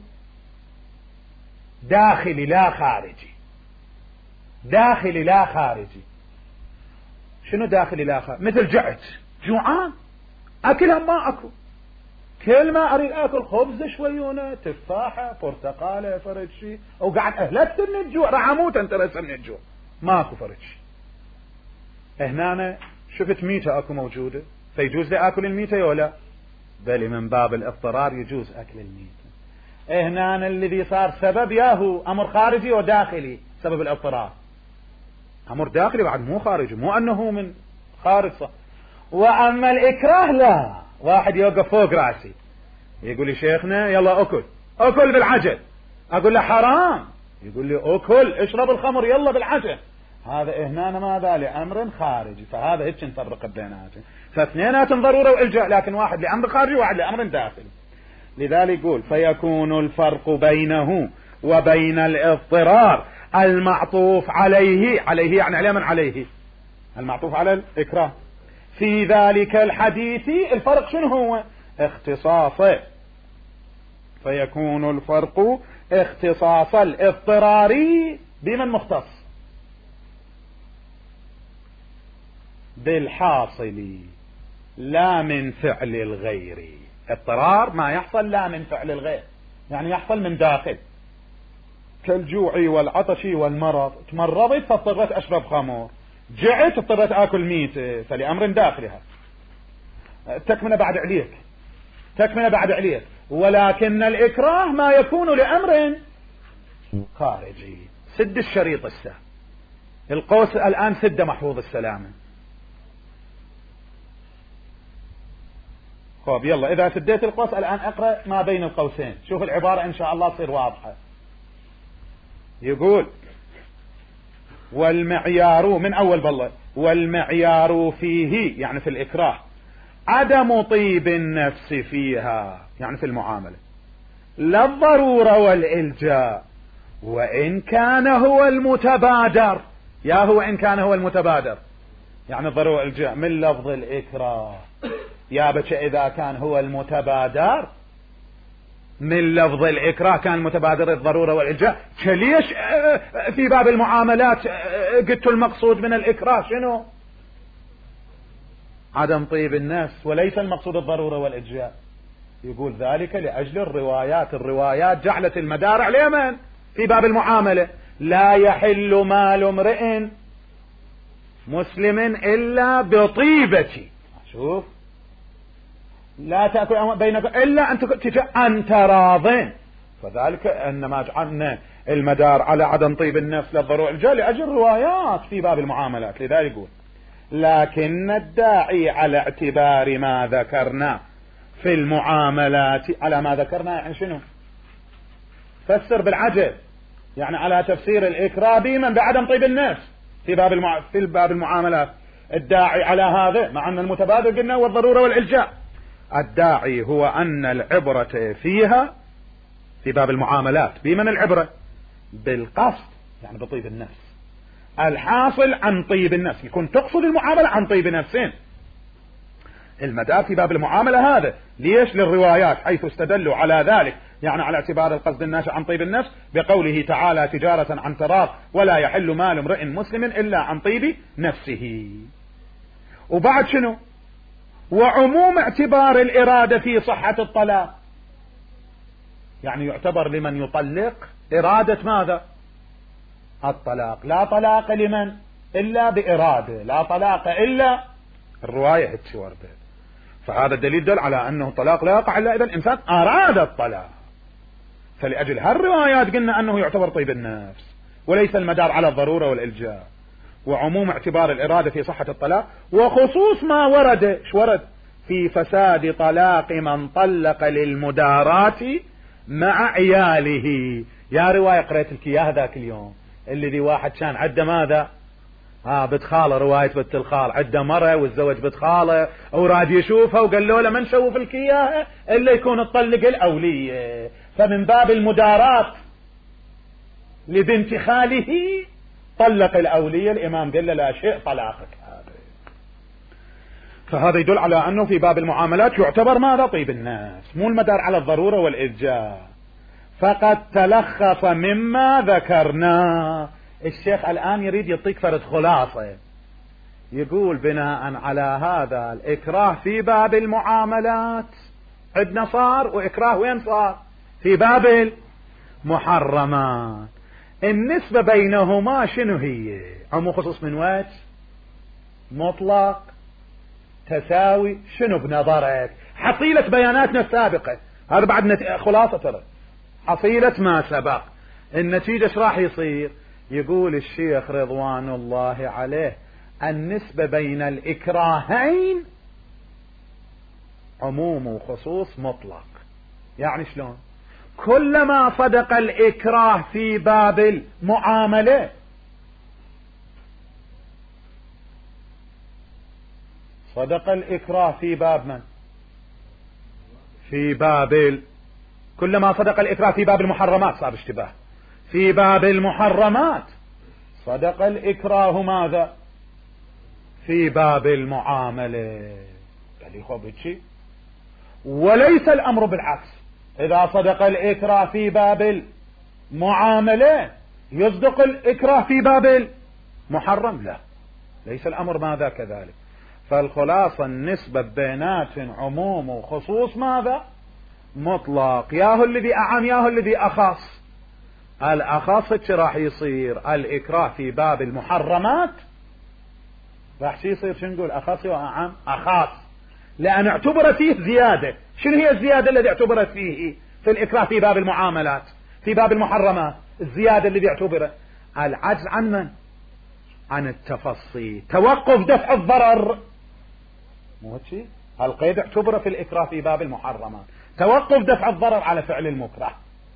[SPEAKER 2] داخلي لا خارجي. داخلي لا خارجي. شنو داخلي لا خارجي؟ مثل جعت، جوعان، أكلها ما أكل، كل ما أريد أكل خبز شويونة، تفاحة، برتقالة، فرد شيء، وقعد أهلكت من الجوع، راح أموت أنت رأسا من الجوع، ماكو فرد شيء. هنا أنا شفت ميتة أكو موجودة، فيجوز لي أكل الميتة ولا؟ بل من باب الاضطرار يجوز أكل الميتة. هنا الذي صار سبب ياهو أمر خارجي وداخلي، سبب الاضطرار أمر داخلي بعد مو خارجي، مو أنه من خارج صح. وأما الإكراه لا، واحد يوقف فوق رأسي يقول لي شيخنا يلا أكل بالعجل، أقول له حرام، يقول لي أكل اشرب الخمر يلا بالعجل، هذا هنا ماذا؟ لأمر خارجي. فهذا هيك نفرق بيناتهم، فاثنيناتهم ضرورة وإلجاء، لكن واحد لأمر خارجي وواحد لأمر داخلي. لذلك يقول فيكون الفرق بينه وبين الاضطرار المعطوف عليه يعني عليه من عليه، المعطوف على الإكراه، في ذلك الحديث. الفرق شنو هو؟ اختصاصه. فيكون الفرق اختصاص الاضطراري بمن مختص؟ بالحاصل لا من فعل الغير. اضطرار ما يحصل لا من فعل الغير، يعني يحصل من داخل، كالجوع والعطش والمرض. تمرضت فاضطريت أشرب خمر، جعت اضطريت آكل ميت، فلأمر داخلها. تكمن بعد عليك. ولكن الإكراه ما يكون لأمر خارجي. سد الشريط السهم، القوس الآن سد محفوظ السلامة. خب يلا إذا سديت القوس الآن اقرأ ما بين القوسين، شوف العبارة إن شاء الله تصير واضحة. يقول والمعيار من أول بالله، والمعيار فيه يعني في الإكراه عدم طيب النفس فيها يعني في المعاملة، لا الضرورة والإلجاء، وإن كان هو المتبادر. وإن كان هو المتبادر يعني الضرورة والإلجاء من لفظ الإكراه. يا بك إذا كان هو المتبادر من لفظ الإكراه كان المتبادر الضرورة والإلجاء، ليش في باب المعاملات قلت المقصود من الإكراه شنو؟ عدم طيب النفس، وليس المقصود الضرورة والإلجاء. يقول ذلك لأجل الروايات جعلت المدار على من؟ في باب المعاملة لا يحل مال امرئ مسلم إلا بطيبة. شوف، لا تأكل بينك إلا أن تراضين. فذلك أنما جعلنا المدار على عدم طيب النفس للضرورة والإلجاء لأجل الروايات في باب المعاملات. لذلك يقول لكن الداعي على اعتبار ما ذكرنا في المعاملات، على ما ذكرنا يعني شنو؟ فسر بالعجل، يعني على تفسير الإكراه بمن بعدم طيب النفس في باب المعاملات. الداعي على هذا، مع أن المتبادل قلنا والضرورة والإلجاء. الداعي هو أن العبرة فيها في باب المعاملات بمن العبرة؟ بالقصد يعني بطيب النفس، الحاصل عن طيب النفس، يكون تقصد المعاملة عن طيب نفسين. المدار في باب المعاملة هذا ليش؟ للروايات حيث استدلوا على ذلك، يعني على اعتبار القصد الناشئ عن طيب النفس بقوله تعالى تجارة عن تراض ولا يحل مال امرئ مسلم إلا عن طيب نفسه. وبعد شنو؟ وعموم اعتبار الإرادة في صحة الطلاق، يعني يعتبر لمن يطلق إرادة ماذا؟ الطلاق. لا طلاق لمن إلا بإرادة، لا طلاق إلا الرواية هيك وردت. فهذا الدليل دل على أنه الطلاق لا يقع إلا إذا الإنسان أراد الطلاق. فلأجل هالروايات قلنا أنه يعتبر طيب النفس، وليس المدار على الضرورة والإلجاء، وعموم اعتبار الإرادة في صحة الطلاق، وخصوص ما ورد في فساد طلاق من طلق للمدارات مع عياله. يا رواية قريت لك اياها ذاك اليوم، اللي ذي واحد كان عده ماذا؟ بنت خاله، رواية بنت الخال، عده مرة والزوج بنت خاله وراد يشوفها وقال له ما نشوف لك اياها الا يكون تطلق الاولية، فمن باب المدارات لبنت خاله طلق الاولية. الامام قال له لا شيء طلاقك هذا. فهذا يدل على انه في باب المعاملات يعتبر ماذا؟ طيب النفس، مو المدار على الضرورة والإرجاء. فقد تلخص مما ذكرنا. الشيخ الآن يريد يعطيك فرد خلاصة، يقول بناء على هذا الإكراه في باب المعاملات عندنا صار، وإكراه وين صار؟ في باب المحرمات. النسبة بينهما شنو هي؟ عمو خصوص من وجه؟ مطلق؟ تساوي؟ شنو بنظرك؟ حصيلة بياناتنا السابقة، هذا بعد خلاصة ترى حصيلة ما سبق. النتيجة ايش راح يصير؟ يقول الشيخ رضوان الله عليه النسبة بين الإكراهين عموم وخصوص مطلق. يعني شلون؟ كلما صدق الإكراه في باب المعاملة صدق الإكراه في باب من؟ في باب كلما صدق الإكراه في باب المحرمات، صار اشتباه، في باب المحرمات صدق الإكراه ماذا؟ في باب المعاملة. قال لي خب هيك، وليس الأمر بالعكس. إذا صدق الإكراه في باب المعاملة يصدق الإكراه في باب المحرم؟ لا، ليس الأمر ماذا كذلك. فالخلاصة النسبة بينات عموم وخصوص ماذا؟ مطلق. ياهو الذي أعم ياهو الذي أخص. الأخص راح يصير الإكراه في باب المحرمات، راح يصير شو نقول؟ أخص وأعم؟ أخص، لأن اعتبرت فيه زيادة. شنو هي الزيادة التي اعتبرت فيه في الإكراه في باب المعاملات؟ في باب المحرمات الزيادة التي اعتبرت العجز عن من؟ عن التفصيل، توقف دفع الضرر. مو هيك؟ القيد اعتبر في الإكراه في باب المحرمات توقف دفع الضرر على فعل المكره،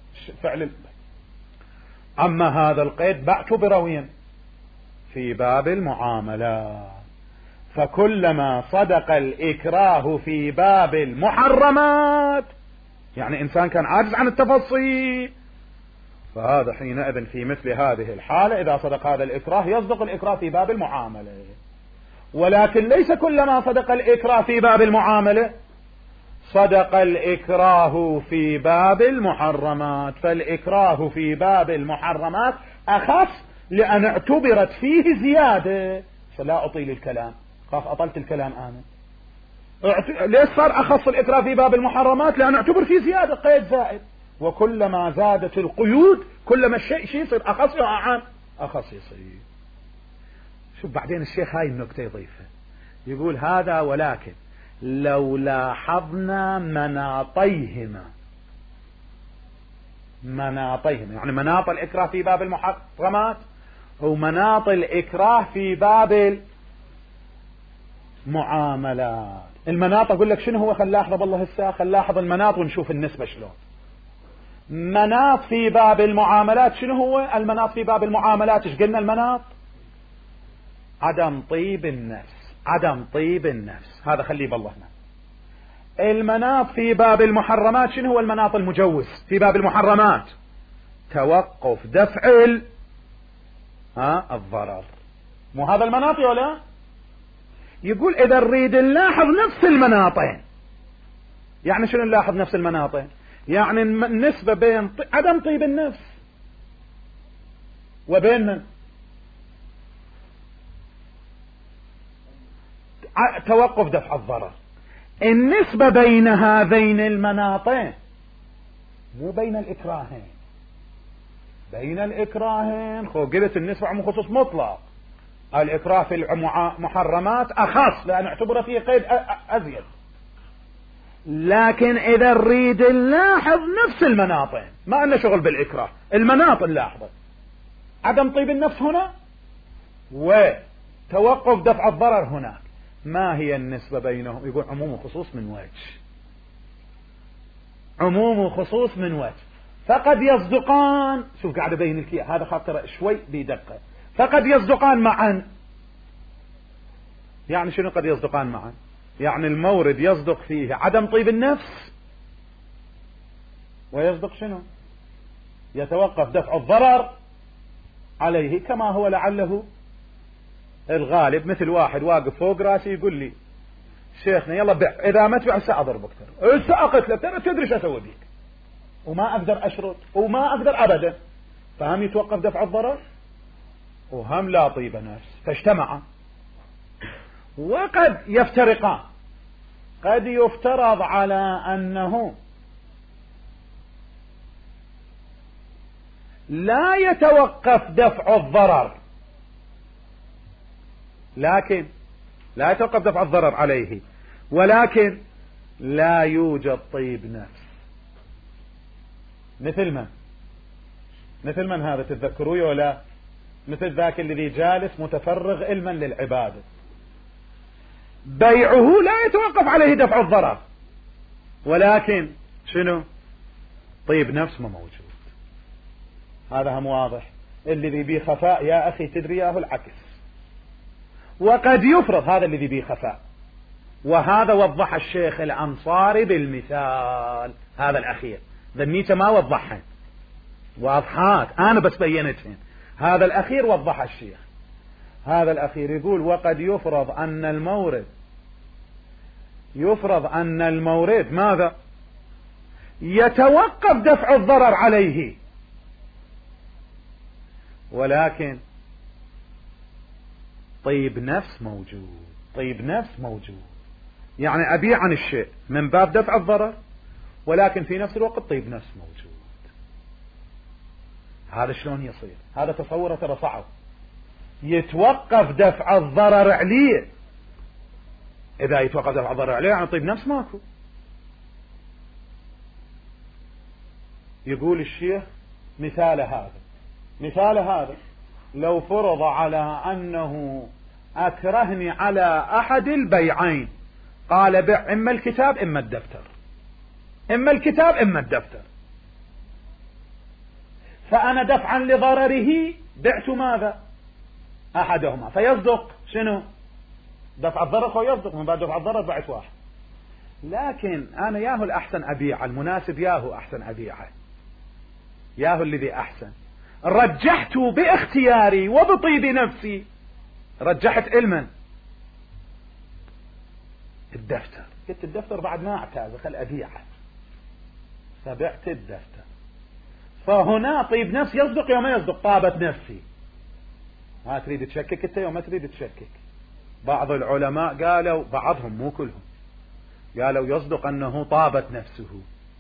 [SPEAKER 2] أما هذا القيد باعتبر وين؟ في باب المعاملات. فكلما صدق الإكراه في باب المحرمات، يعني إنسان كان عاجز عن التفصيل، فهذا حينئذ في مثل هذه الحالة إذا صدق هذا الإكراه يصدق الإكراه في باب المعاملة. ولكن ليس كلما صدق الإكراه في باب المعاملة صدق الإكراه في باب المحرمات. فالإكراه في باب المحرمات أخف لأن اعتبرت فيه زيادة. فلا أطيل الكلام، خاف أطلت الكلام أنا. ليش صار أخص الإكراه في باب المحرمات؟ لأن اعتبر فيه زيادة، قيد زائد. وكلما زادت القيود كلما الشيء يصير أخص وأعم، أخص يصير. شوف بعدين الشيخ هاي النكتة يضيفها، يقول هذا ولكن لو لاحظنا مناطيهما يعني مناط الإكراه في باب المحرمات ومناط الإكراه في باب المعاملات. المناط أقول لك شنو هو؟ خل لاحظ بالله الساعة، خل لاحظ المناط ونشوف النسبة شلون. مناط في باب المعاملات شنو هو؟ المناط في باب المعاملات ايش قلنا؟ المناط عدم طيب النفس، عدم طيب النفس، هذا خليه بالله هنا. المناط في باب المحرمات شنو هو؟ المناط المجوز في باب المحرمات توقف دفع الضرر. مو هذا المناط ولا؟ يقول إذا نريد نلاحظ نفس المناطين. يعني شنو نلاحظ نفس المناطين؟ يعني النسبة بين عدم طيب النفس وبين من؟ توقف دفع الضرر. النسبة بين هذين المناطين مو بين الإكراهين. بين الإكراهين قلت النسبة عم خصوص مطلق، الإكراه في المحرمات أخص لأن اعتبر فيه قيد أزيد. لكن إذا نريد نلاحظ نفس المناطين، ما أن شغل بالإكراه، المناط نلاحظه، عدم طيب النفس هنا وتوقف دفع الضرر هناك، ما هي النسبة بينهم؟ يقول عموم وخصوص من وجه، عموم وخصوص من وجه، فقد يصدقان. شوف قاعد أبين لك هذا خاطر شوي بدقة. فقد يصدقان معا، يعني شنو قد يصدقان معا؟ يعني المورد يصدق فيه عدم طيب النفس، ويصدق شنو؟ يتوقف دفع الضرر عليه، كما هو لعله الغالب. مثل واحد واقف فوق راسي يقول لي شيخنا يلا بيع، إذا ما تبيع سأضربك، ترى سأقتلك، ترى تدري شو أسوي بيك، وما أقدر أشرط وما أقدر أبدا. فهم يتوقف دفع الضرر وهم لا طيب نفس، فاجتمعا. وقد يفترقان، قد يفترض على أنه لا يتوقف دفع الضرر، لكن لا يتوقف دفع الضرر عليه، ولكن لا يوجد طيب نفس. مثل من هذا تتذكروه ولا؟ مثل ذاك الذي جالس متفرغ علما للعبادة، بيعه لا يتوقف عليه دفع الضرر، ولكن شنو؟ طيب نفس ما موجود. هذا هم واضح. الذي بيه خفاء يا أخي تدرياه العكس، وقد يفرض هذا الذي بيه خفاء، وهذا وضح الشيخ الأنصاري بالمثال هذا الأخير. ذنيته ما وضحهن، واضحات أنا بس بينتهن. هذا الأخير وضح الشيخ. هذا الأخير يقول وقد يفرض أن المورد ماذا؟ يتوقف دفع الضرر عليه، ولكن طيب نفس موجود. طيب نفس موجود يعني أبيع عن الشيء من باب دفع الضرر، ولكن في نفس الوقت طيب نفس موجود. هذا شلون يصير؟ هذا تصوره ترى صعب. يتوقف دفع الضرر عليه، إذا يتوقف دفع الضرر عليه يعني طيب نفس ماكو. يقول الشيخ مثال هذا لو فرض على أنه أكرهني على أحد البيعين، قال بع إما الكتاب إما الدفتر، إما الكتاب إما الدفتر، فأنا دفعا لضرره بعت ماذا؟ أحدهما، فيصدق شنو؟ دفع الضرر، ويصدق من بعد دفع الضرر بعت واحد. لكن أنا ياهو الأحسن أبيع، المناسب ياهو أحسن أبيعه، ياهو الذي أحسن. رجحت باختياري وبطيب نفسي، رجحت علما الدفتر، قلت الدفتر بعد ما اعتاز خل أبيعه، فبعت الدفتر. فهنا طيب نفس يصدق يوم ما يصدق؟ طابت نفسي. ما تريد تشكك انت يوم ما تريد تشكك. بعض العلماء قالوا، بعضهم مو كلهم، قالوا يصدق أنه طابت نفسه،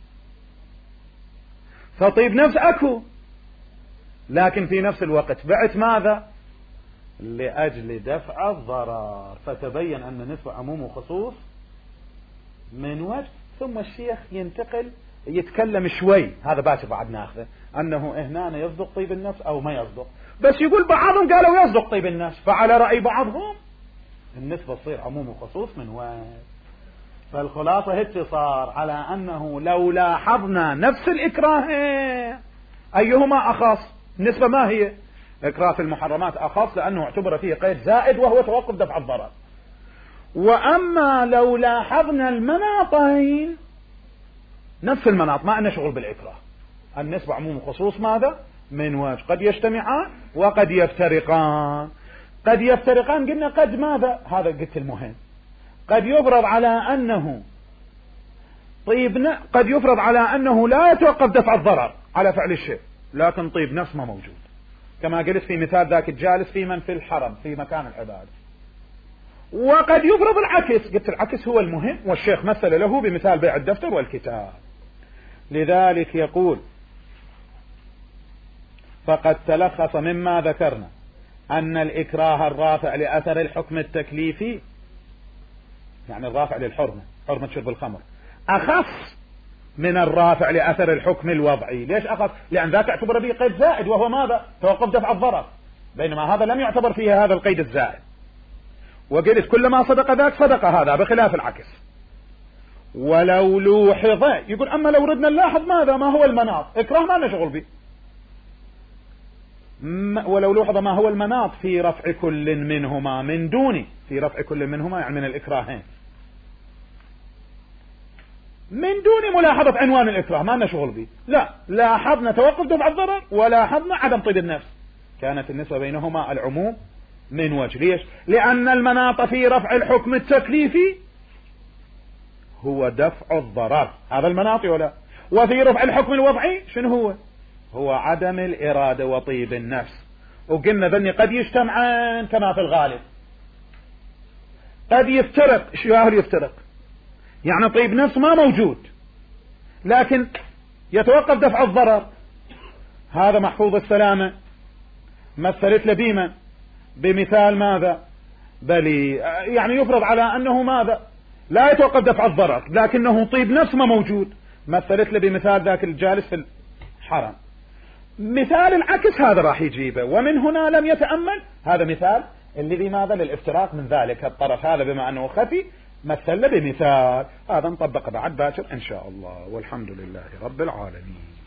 [SPEAKER 2] فطيب نفس أكو، لكن في نفس الوقت بعت ماذا؟ لأجل دفع الضرر. فتبين أن نسبة عموم وخصوص من وجه. ثم الشيخ ينتقل يتكلم شوي، هذا باكر بعد ناخذه، أنه هنا يصدق طيب النفس أو ما يصدق، بس يقول بعضهم قالوا يصدق طيب النفس، فعلى رأي بعضهم النسبة تصير عموم وخصوص من وجه. فالخلاصة اتصار على أنه لو لاحظنا نفس الإكراه أيهما أخص، النسبة ما هي؟ إكراه في المحرمات أخص لأنه اعتبر فيه قيد زائد وهو توقف دفع الضرر. وأما لو لاحظنا المناطين نفس المناط، ما أن شغل بالإكراه، النسبة عموم وخصوص ماذا؟ من وجه. قد يجتمعان وقد يفترقان. قد يفترقان قلنا قد ماذا؟ هذا قلت المهم. قد يفرض على أنه طيب قد يفرض على أنه لا يتوقف دفع الضرر على فعل الشيء، لكن طيب نفس ما موجود، كما قلت في مثال ذاك الجالس في من في الحرم في مكان العبادة. وقد يفرض العكس، قلت العكس هو المهم، والشيخ مثل له بمثال بيع الدفتر والكتاب. لذلك يقول فقد تلخص مما ذكرنا أن الإكراه الرافع لأثر الحكم التكليفي، يعني الرافع للحرمة، حرمة شرب الخمر، أخف من الرافع لأثر الحكم الوضعي. ليش أخف؟ لأن ذاك اعتبر به قيد زائد، وهو ماذا؟ توقف دفع الضرر، بينما هذا لم يعتبر فيه هذا القيد الزائد. وقلت كلما صدق ذاك صدق هذا، بخلاف العكس. ولو لوحظ، يقول أما لو ردنا نلاحظ ماذا؟ ما هو المناط؟ إكراه ما نشغل به. ولو لوحظ ما هو المناط في رفع كل منهما من دون، في رفع كل منهما يعني من الإكراهين، من دون ملاحظة عنوان الإكراه ما نشغل به. لا، لاحظنا توقف دفع الضرر ولاحظنا عدم طيب النفس، كانت النسبة بينهما العموم من وجه. ليش؟ لأن المناط في رفع الحكم التكليفي هو دفع الضرر، هذا المناط ولا. وفي رفع الحكم الوضعي شنو هو عدم الإرادة وطيب النفس. وقلنا ذني قد يجتمعان كما في الغالب، قد يفترق. شو يفترق؟ يعني طيب نفس ما موجود لكن يتوقف دفع الضرر، هذا محفوظ السلامة. مثلت لبيمة بمثال ماذا؟ بل يعني يفرض على أنه ماذا؟ لا يتوقف دفع الضرر لكنه طيب نفس ما موجود. مثلت له بمثال ذاك الجالس في الحرم. مثال العكس هذا راح يجيبه، ومن هنا لم يتأمل. هذا مثال الذي ماذا؟ للافتراق من ذلك الطرف، هذا بما أنه خفي مثل له بمثال، هذا نطبق بعد باكر إن شاء الله، والحمد لله رب العالمين.